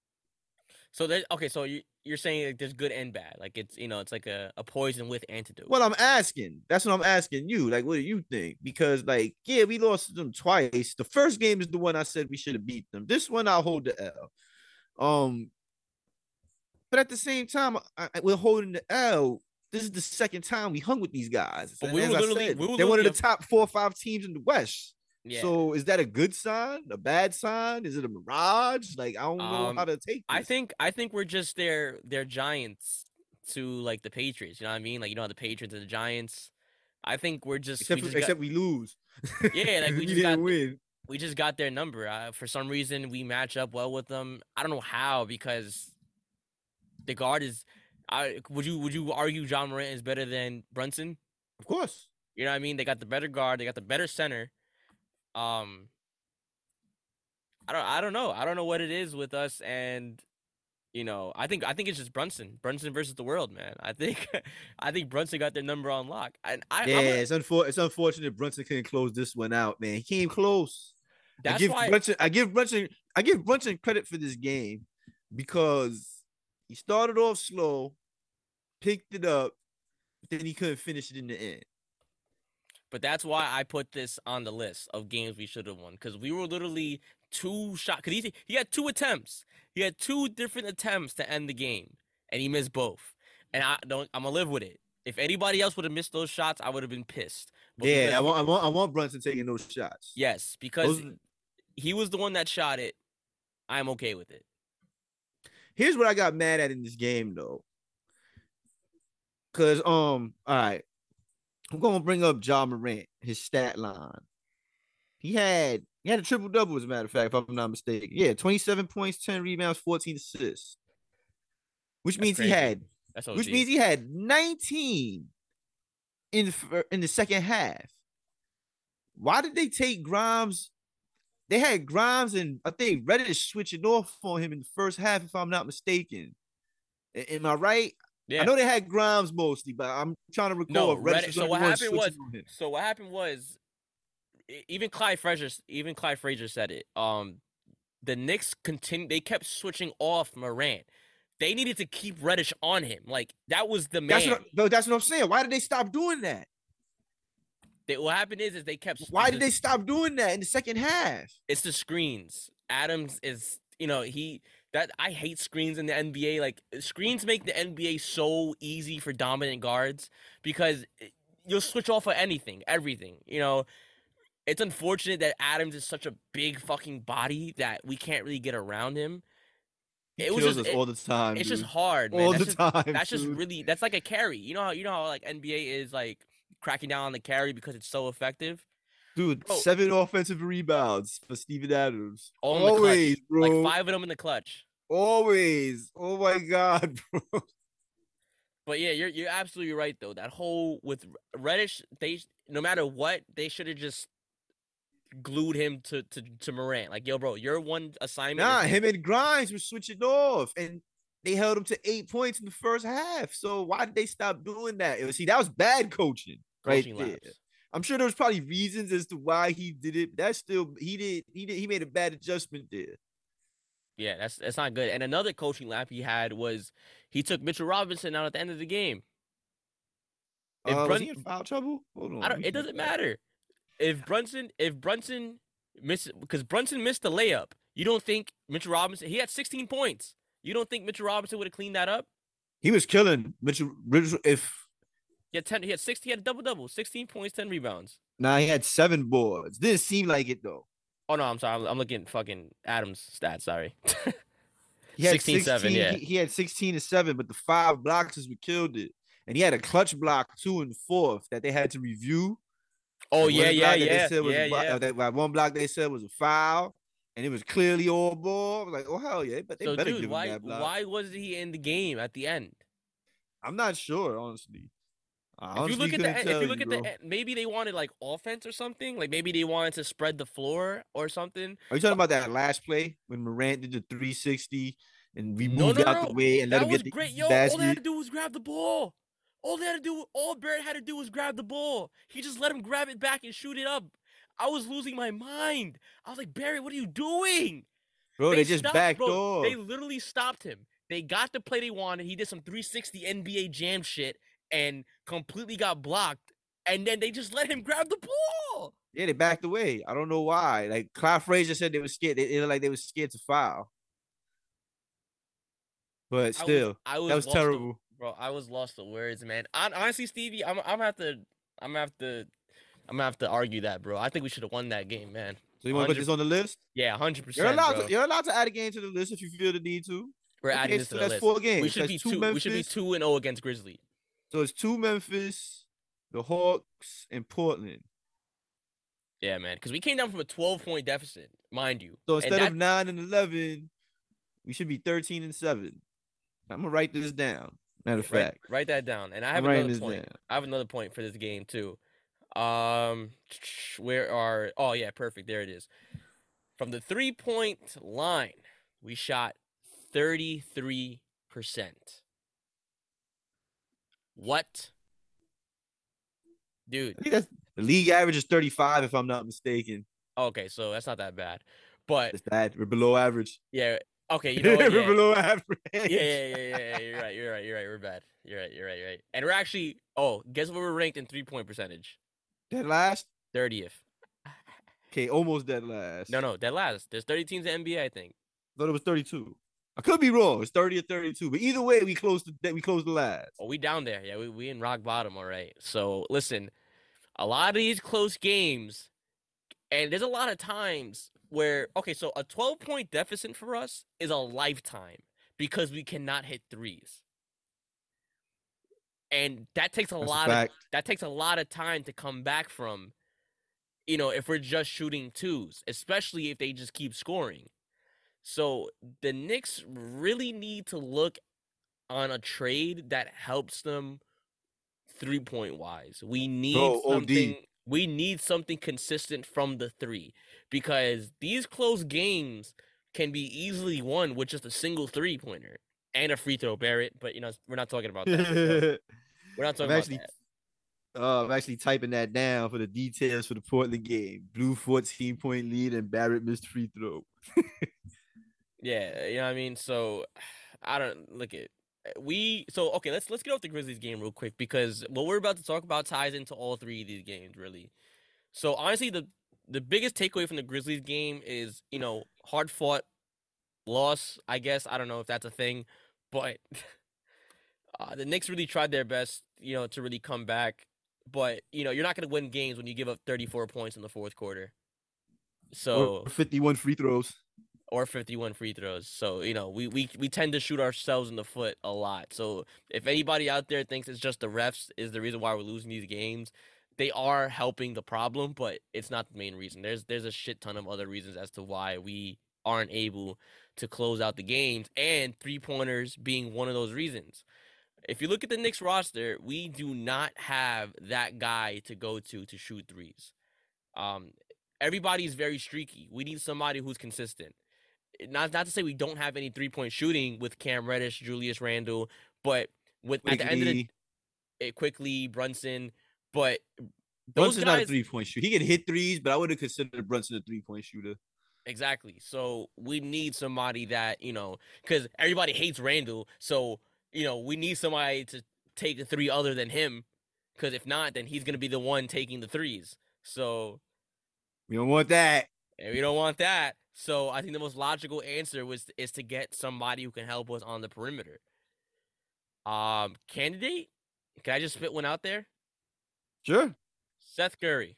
So there's okay. So you you're saying like there's good and bad. Like it's you know it's like a, a poison with antidote. Well, I'm asking. That's what I'm asking you. Like, what do you think? Because, like, yeah, we lost to them twice. The first game is the one I said we should have beat them. This one, I'll hold the L. Um, but at the same time, I, I, we're holding the L. This is the second time we hung with these guys. But And we as were I literally- said, we were they're one of the literally- top four or five teams in the West. Yeah. So, is that a good sign? A bad sign? Is it a mirage? Like, I don't know Um, how to take this. I think I think we're just their their giants to like the Patriots. You know what I mean? Like you know the Patriots and the Giants. I think we're just except we for, just got- except we lose. Yeah, like, we we just didn't got- win. we just got their number. Uh, for some reason, we match up well with them. I don't know how because the guard is. I would you would you argue John Morant is better than Brunson? Of course. You know what I mean? They got the better guard. They got the better center. Um, I don't. I don't know. I don't know what it is with us, and you know, I think I think it's just Brunson. Brunson versus the world, man. I think I think Brunson got their number on lock. And I, Yeah, I'm a- it's unfor- it's unfortunate Brunson couldn't close this one out, man. He came close. I that's give why. Brunson, I give Brunson, I give Brunson credit for this game because he started off slow, picked it up, but then he couldn't finish it in the end. But that's why I put this on the list of games we should have won because we were literally two shot. Because he he had two attempts. He had two different attempts to end the game, and he missed both. And I don't. I'm gonna live with it. If anybody else would have missed those shots, I would have been pissed. But Yeah, because- I want, I want, I want Brunson taking those shots. Yes, because Those- he was the one that shot it. I'm okay with it. Here's what I got mad at in this game though. Cause um, all right, I'm gonna bring up Ja Morant, his stat line. He had he had a triple double, as a matter of fact, if I'm not mistaken. Yeah, twenty-seven points, ten rebounds, fourteen assists. Which That's means crazy. he had, That's which O G. means he had nineteen in the, fir- in the second half. Why did they take Grimes they had Grimes and I think Reddish switching off on him in the first half, if I'm not mistaken. A- Am I right? Yeah. I know they had Grimes mostly, but I'm trying to recall No, if Reddish Reddish. was So the what one happened was, switching on him. so what happened was, e- even Clyde Frazier, even Clyde Frazier said it. Um, the Knicks continue. They kept switching off Morant. They needed to keep Reddish on him. Like that was the man. That's what, no, that's what I'm saying. Why did they stop doing that? They, what happened is, is they kept. Why did the- they stop doing that in the second half? It's the screens. Adams is, you know, he that I hate screens in the N B A. Like screens make the N B A so easy for dominant guards because you'll switch off of anything, everything. You know, it's unfortunate that Adams is such a big fucking body that we can't really get around him. He It was kills just us it- all the time. It's dude. just hard, man. all that's the just, time. That's just dude. really that's like a carry. You know how you know how like N B A is like cracking down on the carry because it's so effective. Dude, Bro. seven offensive rebounds for Steven Adams. All in the Always, clutch. bro. Like five of them in the clutch. Always. Oh my god, bro. But yeah, you're you're absolutely right though. That whole with Reddish, they no matter what, they should have just glued him to, to to Morant. Like, yo, bro, your one assignment. Nah, is- him and Grimes were switching off, and they held him to eight points in the first half. So why did they stop doing that? It was- See, that was bad coaching, coaching right there. laps. I'm sure there was probably reasons as to why he did it. But that's still he did he did he made a bad adjustment there. Yeah, that's that's not good. And another coaching lap he had was he took Mitchell Robinson out at the end of the game. If Uh, was Brun- he in foul trouble? Hold on. I let don't. me It see. doesn't matter. If Brunson, if Brunson misses, because Brunson missed the layup, you don't think Mitchell Robinson? He had sixteen points. You don't think Mitchell Robinson would have cleaned that up? He was killing Mitchell. Mitchell- If He had ten. He had sixteen. He had a double double. Sixteen points, ten rebounds. nah, he had seven boards. Didn't seem like it though. Oh no, I'm sorry. I'm, I'm looking at fucking Adams stats. Sorry. He had sixteen, seven, yeah. He, he had sixteen and seven, but the five blocks is what killed it. And he had a clutch block two and fourth that they had to review. Oh Like, yeah, one yeah, block that they yeah, said was yeah, a blo- yeah. uh, that- like, one block they said was a foul, and it was clearly all ball. I was like, oh hell yeah, but they So better dude, give him why that block. why was he in the game at the end? I'm not sure, honestly. I If you honestly look at the couldn't end- if tell you look at bro. the end, maybe they wanted like offense or something. Like maybe they wanted to spread the floor or something. Are you talking about that last play when Morant did the three sixty and we No, moved no, out no. the way and let That him was get the great, easy yo. All they had basket? to do was grab the ball. All they had to do, all Barrett had to do was grab the ball. He just let him grab it back and shoot it up. I was losing my mind. I was like, Barrett, what are you doing? Bro, they, just stopped- backed bro, off. They literally stopped him. They got the play they wanted. He did some three sixty N B A jam shit and completely got blocked. And then they just let him grab the ball. Yeah, they backed away. I don't know why. Like Clyde Frazier said they were scared. They, they looked like they were scared to foul. But still, I was, I was that was lost to- terrible. bro. I was lost for words, man. Hon- Honestly, Stevie, I'm, I'm gonna have to, I'm gonna have to, I'm gonna have to argue that, bro. I think we should have won that game, man. So you want to put this on the list? Yeah, hundred You're percent. allowed bro. to. You're allowed to add a game to the list if you feel the need to. We're Okay, adding this so to the that's list. four games. We should That's be two two. We should be Memphis. two and zero against Grizzly. So it's two Memphis, the Hawks, and Portland. Yeah, man. Because we came down from a twelve point deficit, mind you. So And instead that- of nine and eleven, we should be thirteen and seven. I'm gonna write this down. Matter of write, fact, write that down. And I I'm have writing another this point. down. I have another point for this game too. Um, where are? Oh yeah, perfect. There it is. From the three point line, we shot thirty-three percent. What, dude? I think that's the league average is thirty-five, if I'm not mistaken. Okay, so that's not that bad. But That's bad. We're below average. yeah, okay, you know what? We're Yeah. below average. Yeah, yeah, yeah, yeah, yeah. You're right. You're right. You're right. We're bad. You're right. You're right. You're right. And we're actually. Oh, guess where we're ranked in three point percentage? Dead last. thirtieth. Okay, almost dead last. No, no, dead last. There's thirty teams in the N B A, I think. thought it was thirty-two. I could be wrong. It's thirty or thirty-two, but either way, we closed the we closed the last. Oh, we down there. Yeah, we we in rock bottom. All right. So listen, a lot of these close games, and there's a lot of times where okay, so a twelve point deficit for us is a lifetime because we cannot hit threes. And that takes a That's a lot of fact. that takes a lot of time to come back from, you know, if we're just shooting twos, especially if they just keep scoring. So the Knicks really need to look on a trade that helps them three point wise. We need Bro, O D. something We need something consistent from the three because these close games can be easily won with just a single three pointer and a free throw, Barrett. But you know, we're not talking about that. So we're not talking I'm about actually, that. uh, I'm actually typing that down for the details for the Portland game. Blue fourteen point lead and Barrett missed free throw. Yeah, you know what I mean? So I don't look at we so okay, let's let's get off the Grizzlies game real quick because what we're about to talk about ties into all three of these games, really. So honestly, the the biggest takeaway from the Grizzlies game is, you know, hard fought loss, I guess. I don't know if that's a thing, but uh, the Knicks really tried their best, you know, to really come back. But, you know, you're not going to win games when you give up thirty-four points in the fourth quarter. So Or fifty-one free throws. Or fifty-one free throws. So, you know, we, we, we tend to shoot ourselves in the foot a lot. So if anybody out there thinks it's just the refs is the reason why we're losing these games, they are helping the problem, but it's not the main reason. There's there's a shit ton of other reasons as to why we aren't able to close out the games, and three-pointers being one of those reasons. If you look at the Knicks roster, we do not have that guy to go to to shoot threes. Um, everybody's very streaky. We need somebody who's consistent. Not not to say we don't have any three-point shooting with Cam Reddish, Julius Randle, but with Quickly. at the end of the it quickly Brunson, but those Brunson's guys not a three-point shooter. He can hit threes, but I would have considered Brunson a three-point shooter. exactly. So we need somebody that, you know, because everybody hates Randle, so you know, we need somebody to take a three other than him, because if not, then he's going to be the one taking the threes. So We don't want that. and we don't want that. So I think the most logical answer was is to get somebody who can help us on the perimeter. Um, candidate? Can I just spit one out there? Sure. Seth Curry.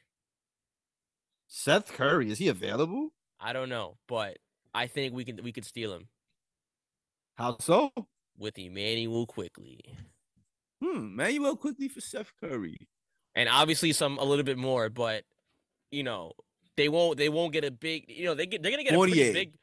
Seth Curry, is he available? I don't know, but I think we can we could steal him How so? with Emmanuel Quickly. Hmm, Manuel quickly for Seth Curry. And obviously some a little bit more, but you know, they won't they won't get a big, you know, they get they're gonna get a pretty forty-eight. big.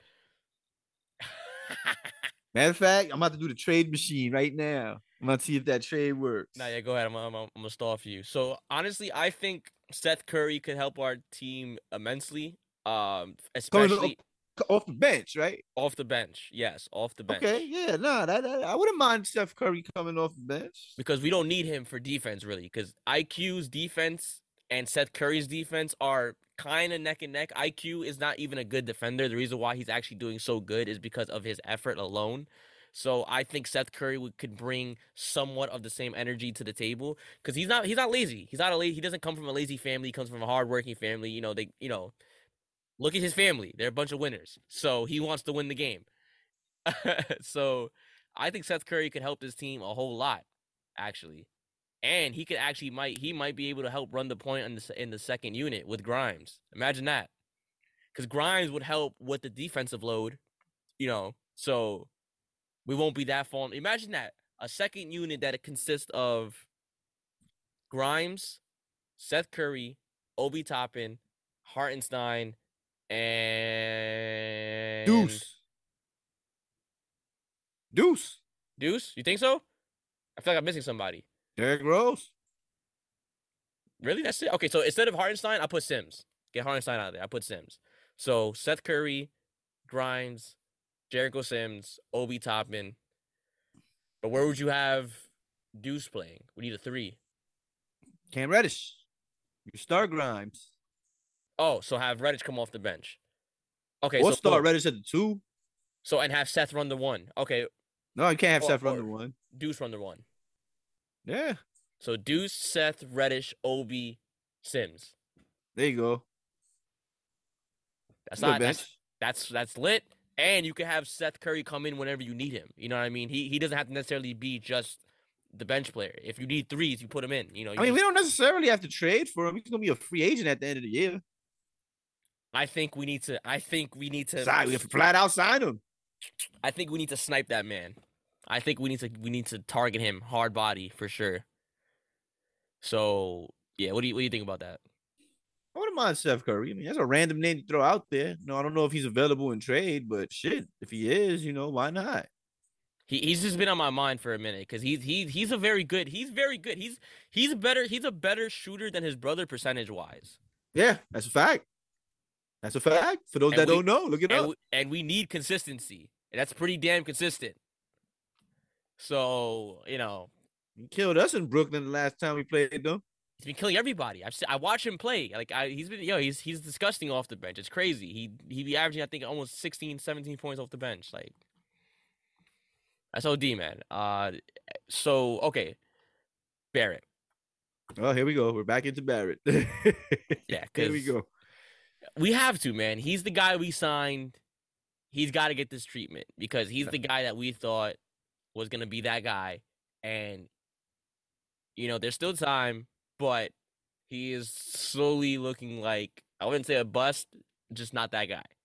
Matter of fact, I'm about to do the trade machine right now. I'm about to see if that trade works. Nah, yeah, go ahead. I'm, I'm, I'm gonna stall for you. So honestly, I think Seth Curry could help our team immensely. Um, especially Off the bench, right? off the bench. Yes, off the bench. Okay, yeah, nah, that, that- I wouldn't mind Steph Curry coming off the bench. Because we don't need him for defense, really. Because I Q's defense and Seth Curry's defense are kind of neck and neck. I Q is not even a good defender. The reason why he's actually doing so good is because of his effort alone. So I think Seth Curry would, could bring somewhat of the same energy to the table because he's not he's not lazy. He's not a lazy. He doesn't come from a lazy family. He comes from a hardworking family. You know they you know look at his family. They're a bunch of winners. So he wants to win the game. So I think Seth Curry could help this team a whole lot, actually. And he could actually might he might be able to help run the point in the in the second unit with Grimes. Imagine that, because Grimes would help with the defensive load, you know. So we won't be that far. Imagine that a second unit that it consists of Grimes, Seth Curry, Obi Toppin, Hartenstein, and Deuce. Deuce. Deuce. You think so? I feel like I'm missing somebody. Derrick Rose. Really? That's it? Okay, so instead of Hartenstein, I put Sims. Get Hartenstein out of there. I put Sims. So Seth Curry, Grimes, Jericho Sims, Obi Toppin. But where would you have Deuce playing? We need a three. Cam Reddish. You start Grimes. Oh, so have Reddish come off the bench. Okay, Or so start four. Reddish at the two. So and have Seth run the one. Okay, No, you can't have Or- Seth run or- the one. Deuce run the one. Yeah. So Deuce, Seth, Reddish, Obi, Sims. There you go. That's Good not bench. that's, that's that's lit. And you can have Seth Curry come in whenever you need him. You know what I mean? He he doesn't have to necessarily be just the bench player. If you need threes, you put him in. You know. You I mean, just- we don't necessarily have to trade for him. He's gonna be a free agent at the end of the year. I think we need to. I think we need to. Sorry, we have to flat out sign him. I think we need to snipe that man. I think we need to. We need to target him hard body for sure. So yeah, what do you what do you think about that? I wouldn't mind Steph Curry. I mean, that's a random name to throw out there. No, I don't know if he's available in trade, but shit, if he is, you know, why not? He he's just been on my mind for a minute because he's he's he's a very good. He's very good. He's he's a better he's a better shooter than his brother percentage wise. Yeah, that's a fact. That's a fact. For those And that we- don't know, look it And up. we, and we need consistency. And that's pretty damn consistent. So you know He killed us in Brooklyn the last time we played them. he's been killing everybody. I've se- I watch him play. Like I he's been yo he's he's disgusting off the bench. It's crazy. He he be averaging I think almost sixteen, seventeen points off the bench. Like that's O D, man. Uh, so okay, Barrett. Oh, here we go. We're back into Barrett. Yeah, here we 'cause- go. We have to, man. He's the guy we signed. He's got to get this treatment because he's the guy that we thought was gonna be that guy, and you know there's still time, but he is slowly looking like I wouldn't say a bust, just not that guy.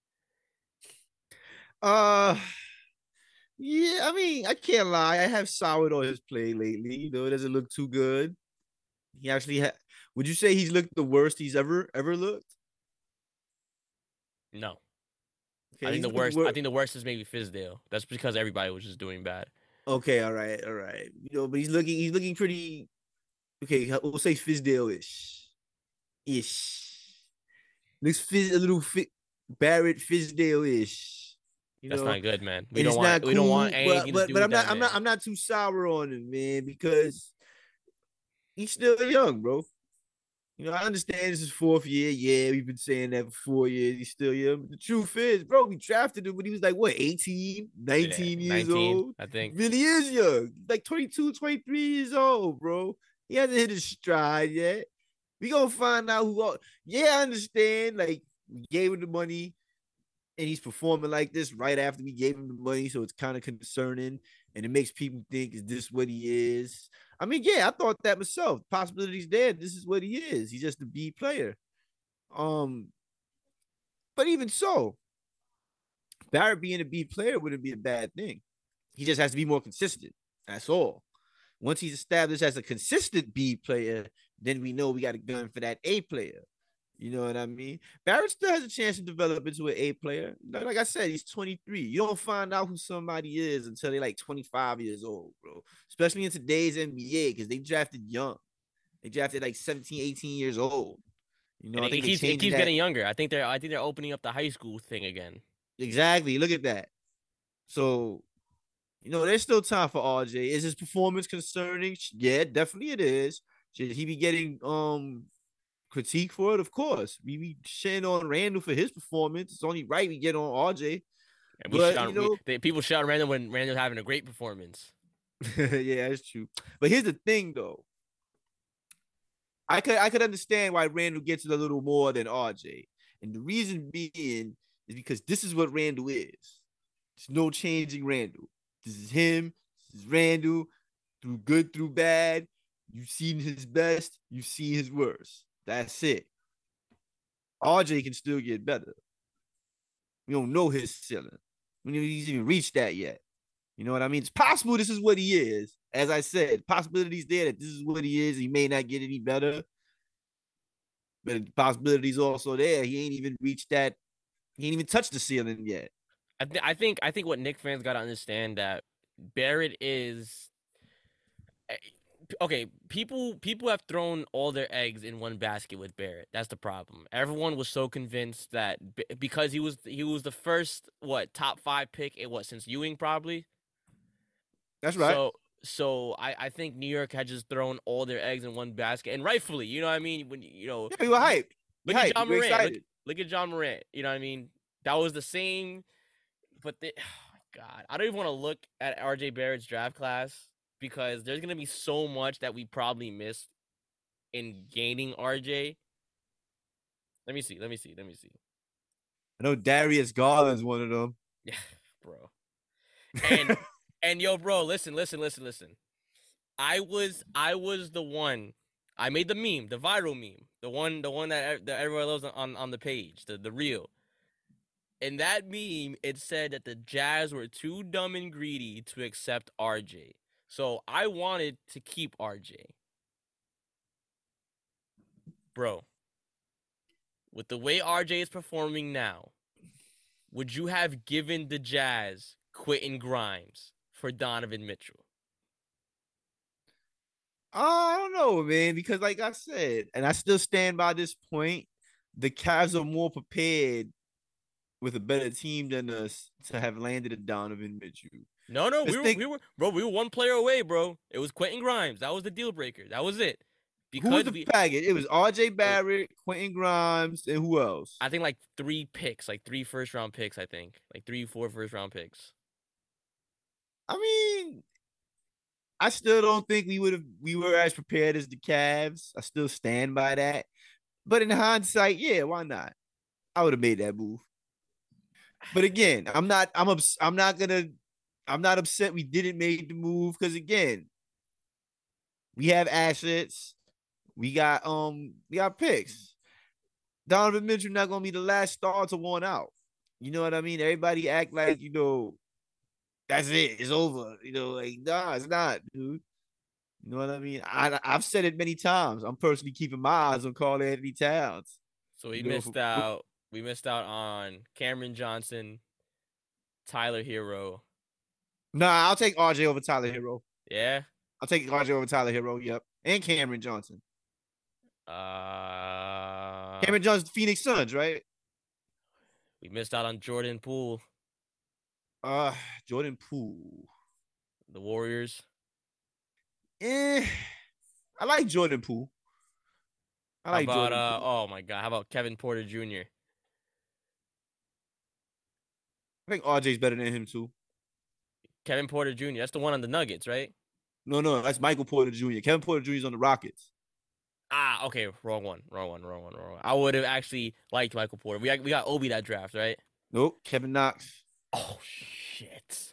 Uh, yeah. I mean, I can't lie. I have soured on his play lately. You know, it doesn't look too good. He actually had. Would you say he's looked the worst he's ever ever looked? No, Okay, I think he's the looked worst. wor- I think the worst is maybe Fizdale. That's because everybody was just doing bad. Okay, all right, all right. You know, but he's looking. He's looking pretty. Okay, we'll say Fizdale ish, ish. Looks Fizz, a little fit Barrett Fizdale ish. You That's know? not good, man. We And don't it's want. not We don't want cool, anything but, to do but, but with I'm not that, I'm not man. I'm not too sour on him, man, because he's still young, bro. You know, I understand this is fourth year. Yeah, we've been saying that for four years. He's still young. But the truth is, bro, we drafted him when he was like, what, eighteen, nineteen Yeah, years nineteen, old? I think. Really is young. Like twenty-two, twenty-three years old, bro. He hasn't hit his stride yet. We gonna find out who. Yeah, I understand. Like, we gave him the money and he's performing like this right after we gave him the money. So it's kind of concerning. And it makes people think, is this what he is? I mean, yeah, I thought that myself. Possibilities there. This is what he is. He's just a B player. Um, but even so, Barrett being a B player wouldn't be a bad thing. He just has to be more consistent. That's all. Once he's established as a consistent B player, then we know we got a gun for that A player. You know what I mean? Barrett still has a chance to develop into an A player. Like I said, he's twenty-three. You don't find out who somebody is until they're like twenty-five years old, bro. Especially in today's N B A, because they drafted young. They drafted like seventeen, eighteen years old. You know, And I it think keeps, they it changed keeps that. getting younger. I think they're. I think they're opening up the high school thing again. Exactly. Look at that. So, you know, there's still time for R J. Is his performance concerning? Yeah, definitely it is. Should he be getting um critique for it? Of course. We be shitting on Randall for his performance. It's only right we get on R J. And we But, shit on, you know- we, they, people shout Randall when Randall's having a great performance. Yeah, that's true. But here's the thing, though. I could I could understand why Randall gets it a little more than R J. And the reason being is because this is what Randall is. There's no changing Randall. This is him. This is Randall. Through good, through bad. You've seen his best. You've seen his worst. That's it. R J can still get better. We don't know his ceiling. We don't he's even reached that yet. You know what I mean? It's possible this is what he is. As I said, possibilities there that this is what he is. He may not get any better. But the possibilities also there. He ain't even reached that. He ain't even touched the ceiling yet. I, th- I think. I think what Knicks fans got to understand that Barrett is. eh, Okay, people people have thrown all their eggs in one basket with Barrett. That's the problem. Everyone was so convinced that b- because he was he was the first what top five pick in what since Ewing probably. That's right. So so I, I think New York had just thrown all their eggs in one basket, and rightfully, you know what I mean. When you know, yeah, we were hyped. We look at hyped. John We were Morant. Look, excited. look at John Morant. You know what I mean. That was the same, but the, oh my God, I don't even want to look at R J Barrett's draft class because there's gonna be so much that we probably missed in gaining R J. Let me see. Let me see. Let me see. I know Darius Garland's one of them. Yeah, bro. And and yo, bro, listen, listen, listen, listen. I was I was the one. I made the meme, the viral meme, the one, the one that, e- that everyone loves on, on the page, the the reel. In that meme, it said that the Jazz were too dumb and greedy to accept R J. So I wanted to keep R J. Bro, with the way R J is performing now, would you have given the Jazz Quentin Grimes for Donovan Mitchell? I don't know, man, because like I said, and I still stand by this point, the Cavs are more prepared with a better team than us to have landed a Donovan Mitchell. No, no, Let's we were, think- we were, bro, we were one player away, bro. It was Quentin Grimes. That was the deal breaker. That was it. Who was Because the we, package? It was R J Barrett, Quentin Grimes, and who else? I think like three picks, like three first round picks. I think like three, four first round picks. I mean, I still don't think we would have we were as prepared as the Cavs. I still stand by that. But in hindsight, yeah, why not? I would have made that move. But again, I'm not I'm ups, I'm not gonna I'm not upset we didn't make the move because again, we have assets. We got um we got picks. Donovan Mitchell not gonna be the last star to one out. You know what I mean? Everybody act like, you know, that's it. It's over. You know, like, nah, it's not, dude. You know what I mean? I, I've said it many times. I'm personally keeping my eyes on Karl Anthony Towns. So we You know, missed for- out. We missed out on Cameron Johnson, Tyler Hero. Nah, I'll take R J over Tyler Hero. Yeah. I'll take R J over Tyler Hero. Yep. And Cameron Johnson. Uh, Cameron Johnson, Phoenix Suns, right? we missed out on Jordan Poole, Uh, Jordan Poole. the Warriors. Eh, I like Jordan Poole. I like How about Jordan uh? Poole. Oh my God! How about Kevin Porter Junior? I think R J's better than him too. Kevin Porter Junior That's the one on the Nuggets, right? No, no, that's Michael Porter Junior Kevin Porter Junior's on the Rockets. Ah, okay, wrong one, wrong one, wrong one, wrong one. I would have actually liked Michael Porter. We got, we got Obi that draft, right? Nope, Kevin Knox. Oh shit!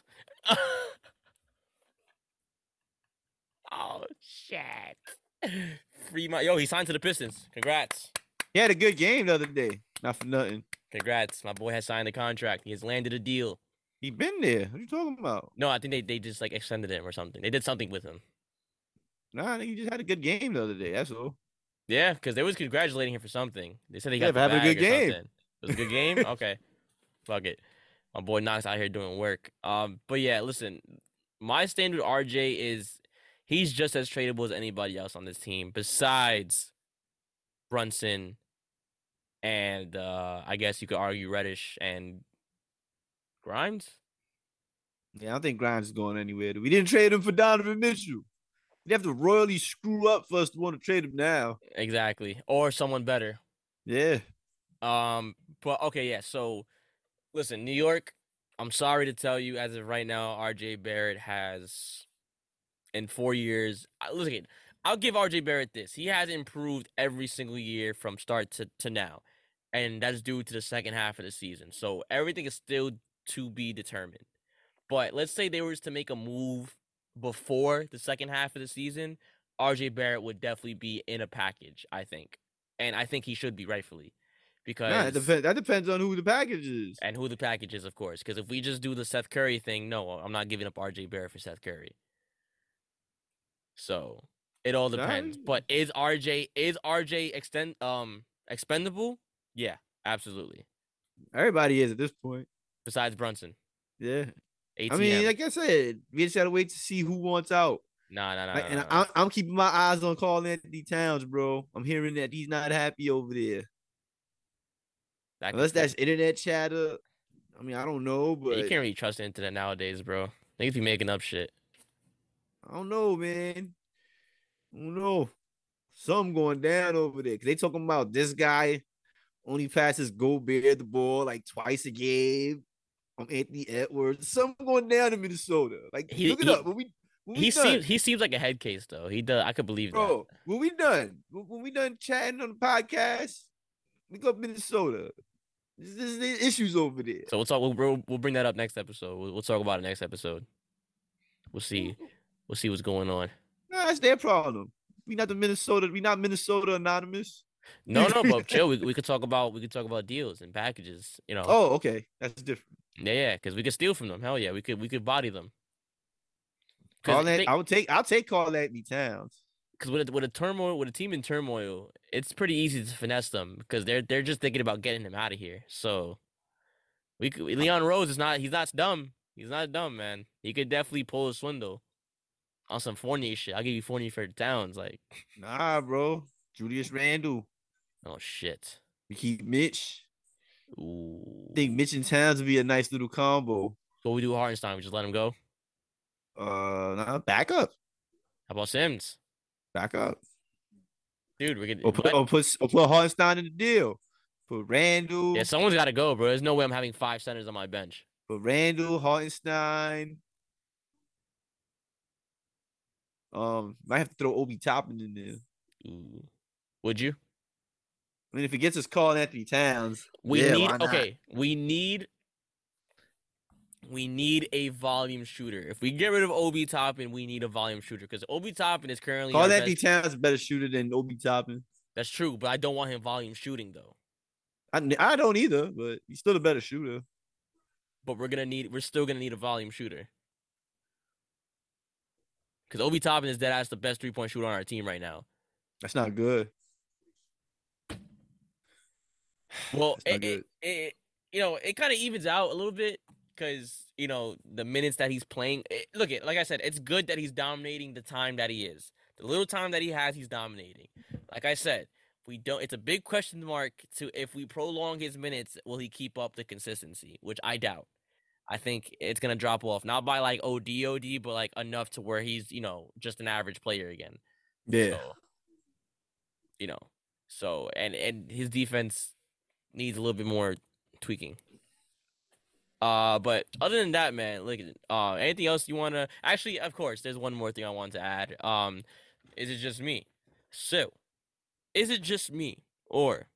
oh shit! Free my yo, he signed to the Pistons. Congrats, He had a good game the other day. Not for nothing. congrats. My boy has signed the contract. He has landed a deal. He been there. What you talking about? No, I think they, they just like extended him or something. They did something with him. Nah, I think he just had a good game the other day. That's all. Yeah, because they was congratulating him for something. They said he Yeah, got for the having a bag good or game. something. It was a good game. Okay, fuck it. My boy Knox out here doing work. Um, but yeah, listen, my stand with R J is he's just as tradable as anybody else on this team, besides Brunson, and uh, I guess you could argue Reddish and Grimes. Yeah, I don't think Grimes is going anywhere. We didn't trade him for Donovan Mitchell. You'd have to royally screw up for us to want to trade him now. Exactly, or someone better. Yeah. Um, but okay, yeah. So, listen, New York. I'm sorry to tell you, as of right now, R J Barrett has, in four years. I- Listen, I'll give R J Barrett this: he has improved every single year from start to to now, and that's due to the second half of the season. So everything is still to be determined. But let's say they were to make a move before the second half of the season, R J Barrett would definitely be in a package, I think, and I think he should be rightfully. Because Nah, it depends. That depends on who the package is. and who the package is, of course. Because if we just do the Seth Curry thing, no, I'm not giving up R J Barrett for Seth Curry. So it all depends. Nice. But is R J is R J extend um expendable? Yeah, absolutely. Everybody is at this point. Besides Brunson, Yeah. A T M. I mean, like I said, we just gotta wait to see who wants out. nah, nah, nah. Like, nah, and nah, nah. I, I'm keeping my eyes on Karl Anthony Towns, bro. I'm hearing that he's not happy over there. That could Unless flip. that's internet chatter. I mean, I don't know, Yeah, but you can't really trust the internet nowadays, bro. Niggas be making up shit. I don't know, man. I don't know. Something going down over there. Cause they talking about this guy only passes Gobert the ball like twice a game. I'm Anthony Edwards. Something going down in Minnesota. Like, He- look it he- up. When we when we He done, seems he seems like a head case though. He does. I could believe bro. When we done, when when we done chatting on the podcast, we go Minnesota. There's, there's- there's issues over there. that. So we'll talk. We'll, we'll we'll bring that up next episode. We'll, we'll talk about it next episode. We'll see. We'll see what's going on. Nah, that's their problem. We not the Minnesota. We not Minnesota anonymous. No, no, but chill. We we could talk about we could talk about deals and packages. You know. Oh, okay, that's different. Yeah, yeah. Because we could steal from them. Hell yeah, we could we could body them. Call Because that. I would take. I'll take Karl Anthony Towns. with a, with a turmoil with a team in turmoil, it's pretty easy to finesse them because they're they're just thinking about getting him out of here. So we could, Leon Rose is not he's not dumb. He's not dumb, man. He could definitely pull a swindle on some Fournier shit. I'll give you Fournier for Towns. Like, Nah, bro. Julius Randle. oh shit. We keep Mitch. Ooh. I think Mitch and Towns would be a nice little combo. So what we do with Hartenstein? We just let him go. Uh, nah, back up. How about Sims? Back up. Dude, we could. Or put, what? or put, or put Hartenstein in the deal. Put Randall. Yeah, someone's got to go, bro. There's no way I'm having five centers on my bench. Put Randall, Hartenstein. Um, might have to throw Obi Toppin in there. Ooh. Would you? I mean, if it gets us calling Anthony Towns, We yeah, need why not? okay. We need we need a volume shooter. If we get rid of Obi Toppin, we need a volume shooter because Obi Toppin is currently our Call Anthony best- Towns a better shooter than Obi Toppin. That's true, but I don't want him volume shooting though. I, I don't either, but he's still a better shooter. But we're gonna need we're still gonna need a volume shooter. Because Obi Toppin is dead ass the best three point shooter on our team right now. That's not good. Well, That's not it, good. it, it you know it kind of evens out a little bit because you know the minutes that he's playing. It, look, it like I said, it's good that he's dominating the time that he is. The little time that he has, he's dominating. Like I said, we don't. It's a big question mark to if we prolong his minutes, will he keep up the consistency? Which I doubt. I think it's gonna drop off, not by like O D O D, but like enough to where he's you know just an average player again. Yeah. So, you know, so and and his defense needs a little bit more tweaking. Uh, but other than that, man, look at it. Uh, anything else you wanna? Actually, of course, there's one more thing I want to add. Um, is it just me? So, is it just me, or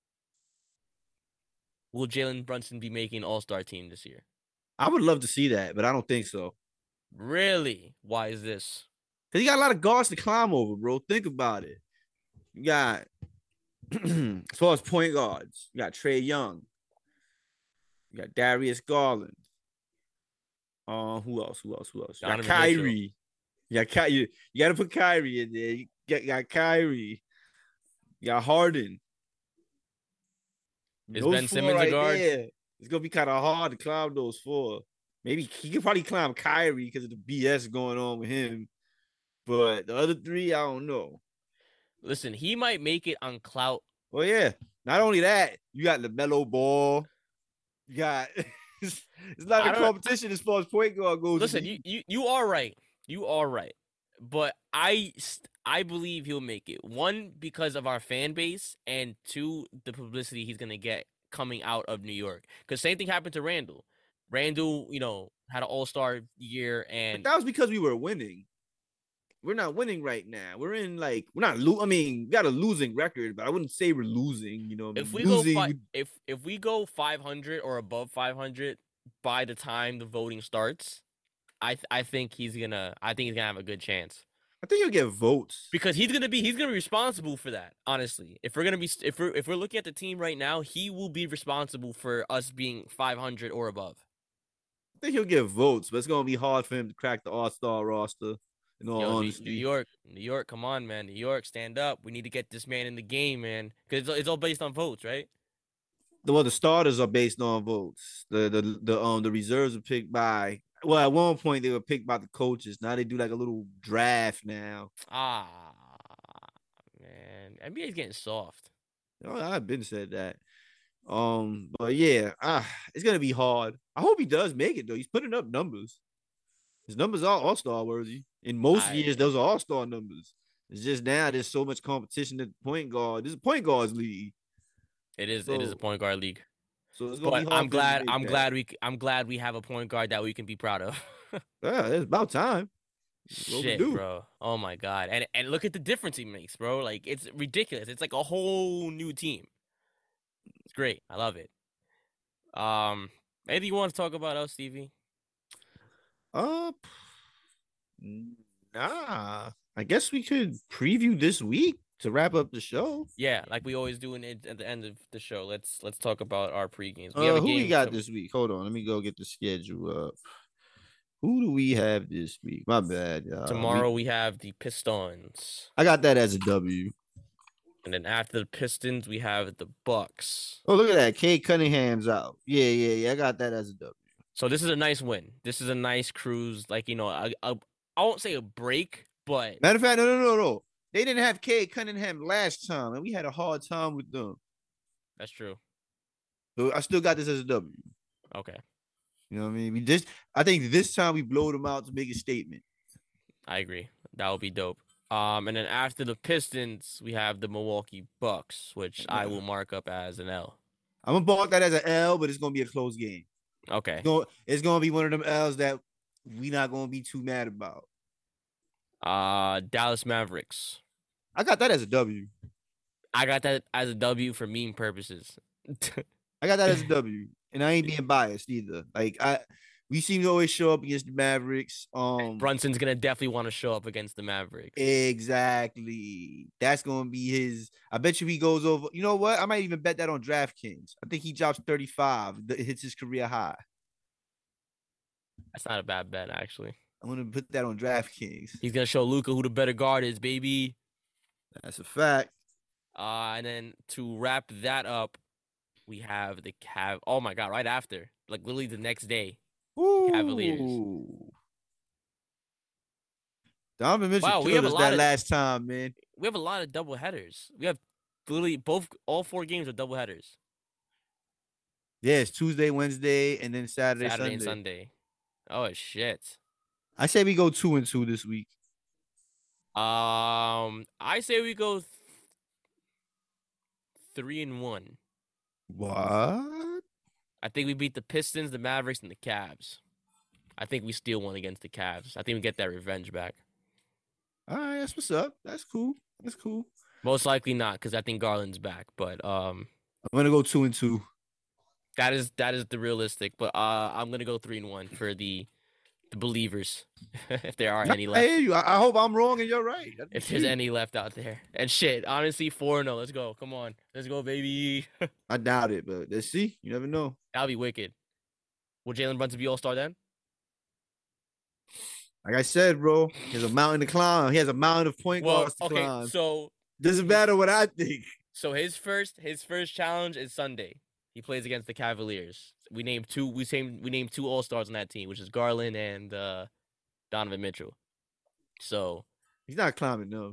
will Jalen Brunson be making All Star team this year? I would love to see that, but I don't think so. Really? Why is this? Because he got a lot of guards to climb over, bro. Think about it. You got, as far as point guards, you got Trae Young. You got Darius Garland. Uh, who else? Who else? Who else? You got Donovan Mitchell. Kyrie. You got Ky- you, you got to put Kyrie in there. You got, you got Kyrie. You got Harden. Is Those Ben four Simmons a right guard? there, it's gonna be kind of hard to climb those four. Maybe he could probably climb Kyrie because of the B S going on with him. But the other three, I don't know. Listen, he might make it on clout. Well, yeah. Not only that, you got LaMelo Ball. You got it's, it's not I a don't- competition as far as point guard goes. Listen, you, you you are right. You are right. But I st- I believe he'll make it. One, because of our fan base, and two, the publicity he's gonna get coming out of New York. Because same thing happened to Randall. Randall, you know, had an all-star year, But and that was because we were winning. We're not winning right now. We're in like we're not. Lo- I mean, we got a losing record, but I wouldn't say we're losing. You know, if we losing, go fi- if if we go five hundred or above five hundred by the time the voting starts, I th- I think he's gonna I think he's gonna have a good chance. I think you'll get votes. Because he's gonna be he's gonna be responsible for that. Honestly, if we're gonna be if we're if we're looking at the team right now, he will be responsible for us being five hundred or above. I think he'll get votes, but it's gonna be hard for him to crack the All Star roster. In all Yo, New, honesty, New York, New York, come on, man, New York, stand up. We need to get this man in the game, man, because it's, it's all based on votes, right? the well, the starters are based on votes. The the the um the reserves are picked by. Well, at one point they were picked by the coaches. Now they do like a little draft now. Ah, man, N B A's getting soft. Oh, I've been said that. Um, but yeah, ah, it's gonna be hard. I hope he does make it though. He's putting up numbers. His numbers are all star worthy. In most I- years, those are all star numbers. It's just now there's so much competition at the point guard. This is a point guards league, It is. it is a So- point guard league. so it's gonna be But hard. I'm for him to glad. make I'm that. glad we. c- I'm glad we have a point guard that we can be proud of. Yeah, it's about time. What we Shit, do. bro. Oh my god. And and look at the difference he makes, bro. Like it's ridiculous. It's like a whole new team. It's great. I love it. Um, anything you want to talk about else, Stevie? Uh, nah. I guess we could preview this week to wrap up the show. Yeah, like we always do in it at the end of the show. Let's let's talk about our pre-games. Uh, a who we game got to- this week? Hold on, let me go get the schedule up. Who do we have this week? My bad. y'all. We- Tomorrow we have the Pistons, I got that as a W. and then after the Pistons we have the Bucks. Oh, look at that. Kate Cunningham's out. Yeah, yeah, yeah. I got that as a W. So this is a nice win. This is a nice cruise. Like, you know, a, a, I won't say a break, but Matter of fact, no, no, no, no. They didn't have Cade Cunningham last time, and we had a hard time with them. that's true. So I still got this as a W. Okay. You know what I mean? We just, I think this time we blow them out to make a statement. I agree. That would be dope. Um, and then after the Pistons, we have the Milwaukee Bucks, which I will mark up as an L. I'm gonna mark that as an L, but it's gonna be a close game. Okay. It's gonna, it's gonna be one of them L's that we not gonna be too mad about. Uh, Dallas Mavericks. I got that as a W. I got that as a W for meme purposes. I got that as a W, and I ain't being biased either. Like I, we seem to always show up against the Mavericks. Um, Brunson's gonna definitely want to show up against the Mavericks. Exactly. That's gonna be his. I bet you he goes over. You know what? I might even bet that on DraftKings. I think he drops thirty-five. It hits his career high. That's not a bad bet, actually. I'm gonna put that on DraftKings. He's gonna show Luka who the better guard is, baby. That's a fact. Uh, and then to wrap that up, we have the Cav. Oh my God! Right after, like literally the next day, Ooh. Cavaliers. Donovan Mitchell Wow, we killed have a us lot that of- last time, man. We have a lot of double headers. We have literally both, all four games are double headers. Yeah, it's Tuesday, Wednesday, and then Saturday, Saturday Sunday. and Sunday. Oh shit. I say we go two and two this week. Um, I say we go th- three and one. What? I think we beat the Pistons, the Mavericks, and the Cavs. I think we steal one against the Cavs. I think we get that revenge back. All right, that's what's up. That's cool. That's cool. Most likely not, because I think Garland's back. But um, I'm gonna go two and two. that is that is the realistic. But uh, I'm gonna go three and one for the the believers, if there are any I left. hear you. I, I hope I'm wrong and you're right. That'd be If there's sweet. any left out there. And shit, honestly, four and oh. Let's go. Come on. Let's go, baby. I doubt it, but let's see. You never know. That'll be wicked. Will Jalen Brunson be all-star then? Like I said, bro, he has a mountain to climb. He has a mountain of point Well, guards to okay, climb. so Doesn't matter what I think. so his first his first challenge is Sunday. He plays against the Cavaliers. We named two we named we named two all-stars on that team, which is Garland and uh, Donovan Mitchell. So He's not climbing, no.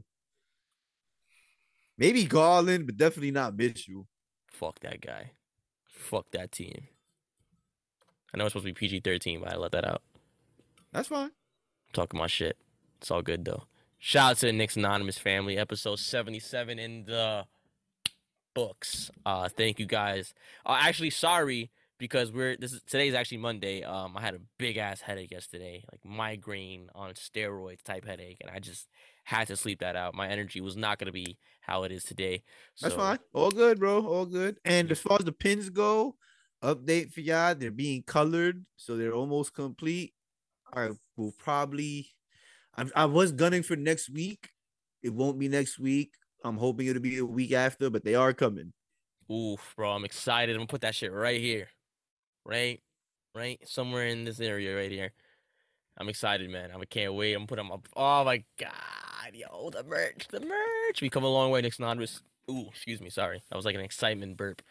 Maybe Garland, but definitely not Mitchell. fuck that guy. Fuck that team. I know it's supposed to be P G thirteen, but I let that out. That's fine. Talking my shit. It's all good though. Shout out to the Knicks Anonymous family, episode seventy-seven in the books. Uh, thank you guys. Uh, actually, sorry because we're this is today's actually Monday. Um, I had a big ass headache yesterday, like migraine on steroids type headache, and I just had to sleep that out. My energy was not gonna be how it is today. That's So, fine. All good, bro. All good. And as far as the pins go, update for y'all. They're being colored, so they're almost complete. I will probably. I, I was gunning for next week. It won't be next week. I'm hoping it'll be a week after, but they are coming. Oof, bro, I'm excited. I'm gonna put that shit right here, right, right, somewhere in this area right here. I'm excited, man. I can't wait. I'm putting them up. Oh my god, yo, the merch, the merch. We come a long way, Knicks Anonymous. Ooh, excuse me, sorry. That was like an excitement burp.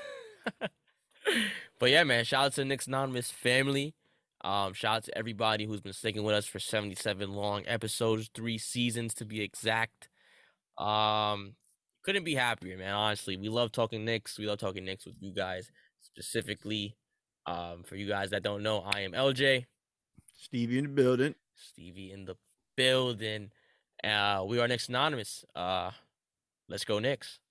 But yeah, man, shout out to the Knicks Anonymous family. Um, shout out to everybody who's been sticking with us for seventy-seven long episodes, three seasons to be exact. Um, couldn't be happier, man. Honestly, we love talking Knicks. We love talking Knicks with you guys specifically. Um, for you guys that don't know, I am L J. Stevie in the building. Stevie in the building. Uh, we are Knicks Anonymous. Uh, let's go Knicks.